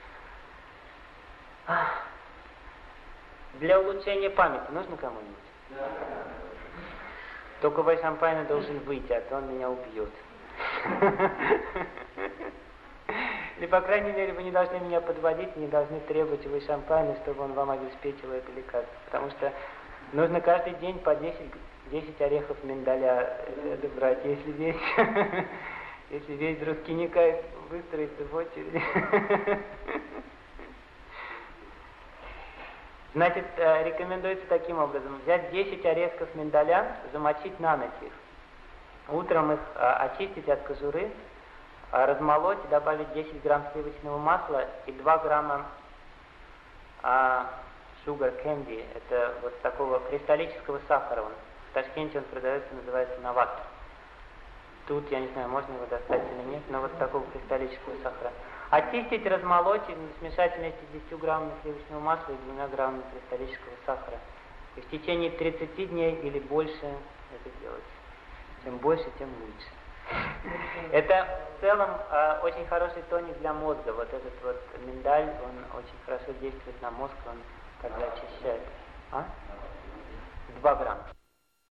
[SPEAKER 1] Для улучшения памяти нужно кому-нибудь? Да. Только Вайшампайна должен выйти, а то он меня убьет. Или, по крайней мере, вы не должны меня подводить, не должны требовать у Вайшампайна, чтобы он вам обеспечил это лекарство. Потому что нужно каждый день по десять, десять орехов миндаля это брать. Если весь, если весь Друскиникай выстроится в очередь. Значит, рекомендуется таким образом. Взять десять орехов миндаля, замочить на ночь их. Утром их очистить от кожуры, размолоть и добавить десять грамм сливочного масла и два грамма sugar candy. Это вот такого кристаллического сахара. Он, в Ташкенте он продается, называется нават. Тут, я не знаю, можно его достать или нет, но вот такого кристаллического сахара. Очистить, размолоть и смешать вместе с десятью граммами сливочного масла и двумя граммами кристаллического сахара. И в течение тридцати дней или больше это делать. Чем больше, тем лучше. Это в целом э, очень хороший тоник для мозга. Вот этот вот миндаль, он очень хорошо действует на мозг, он как бы очищает. А? два грамма.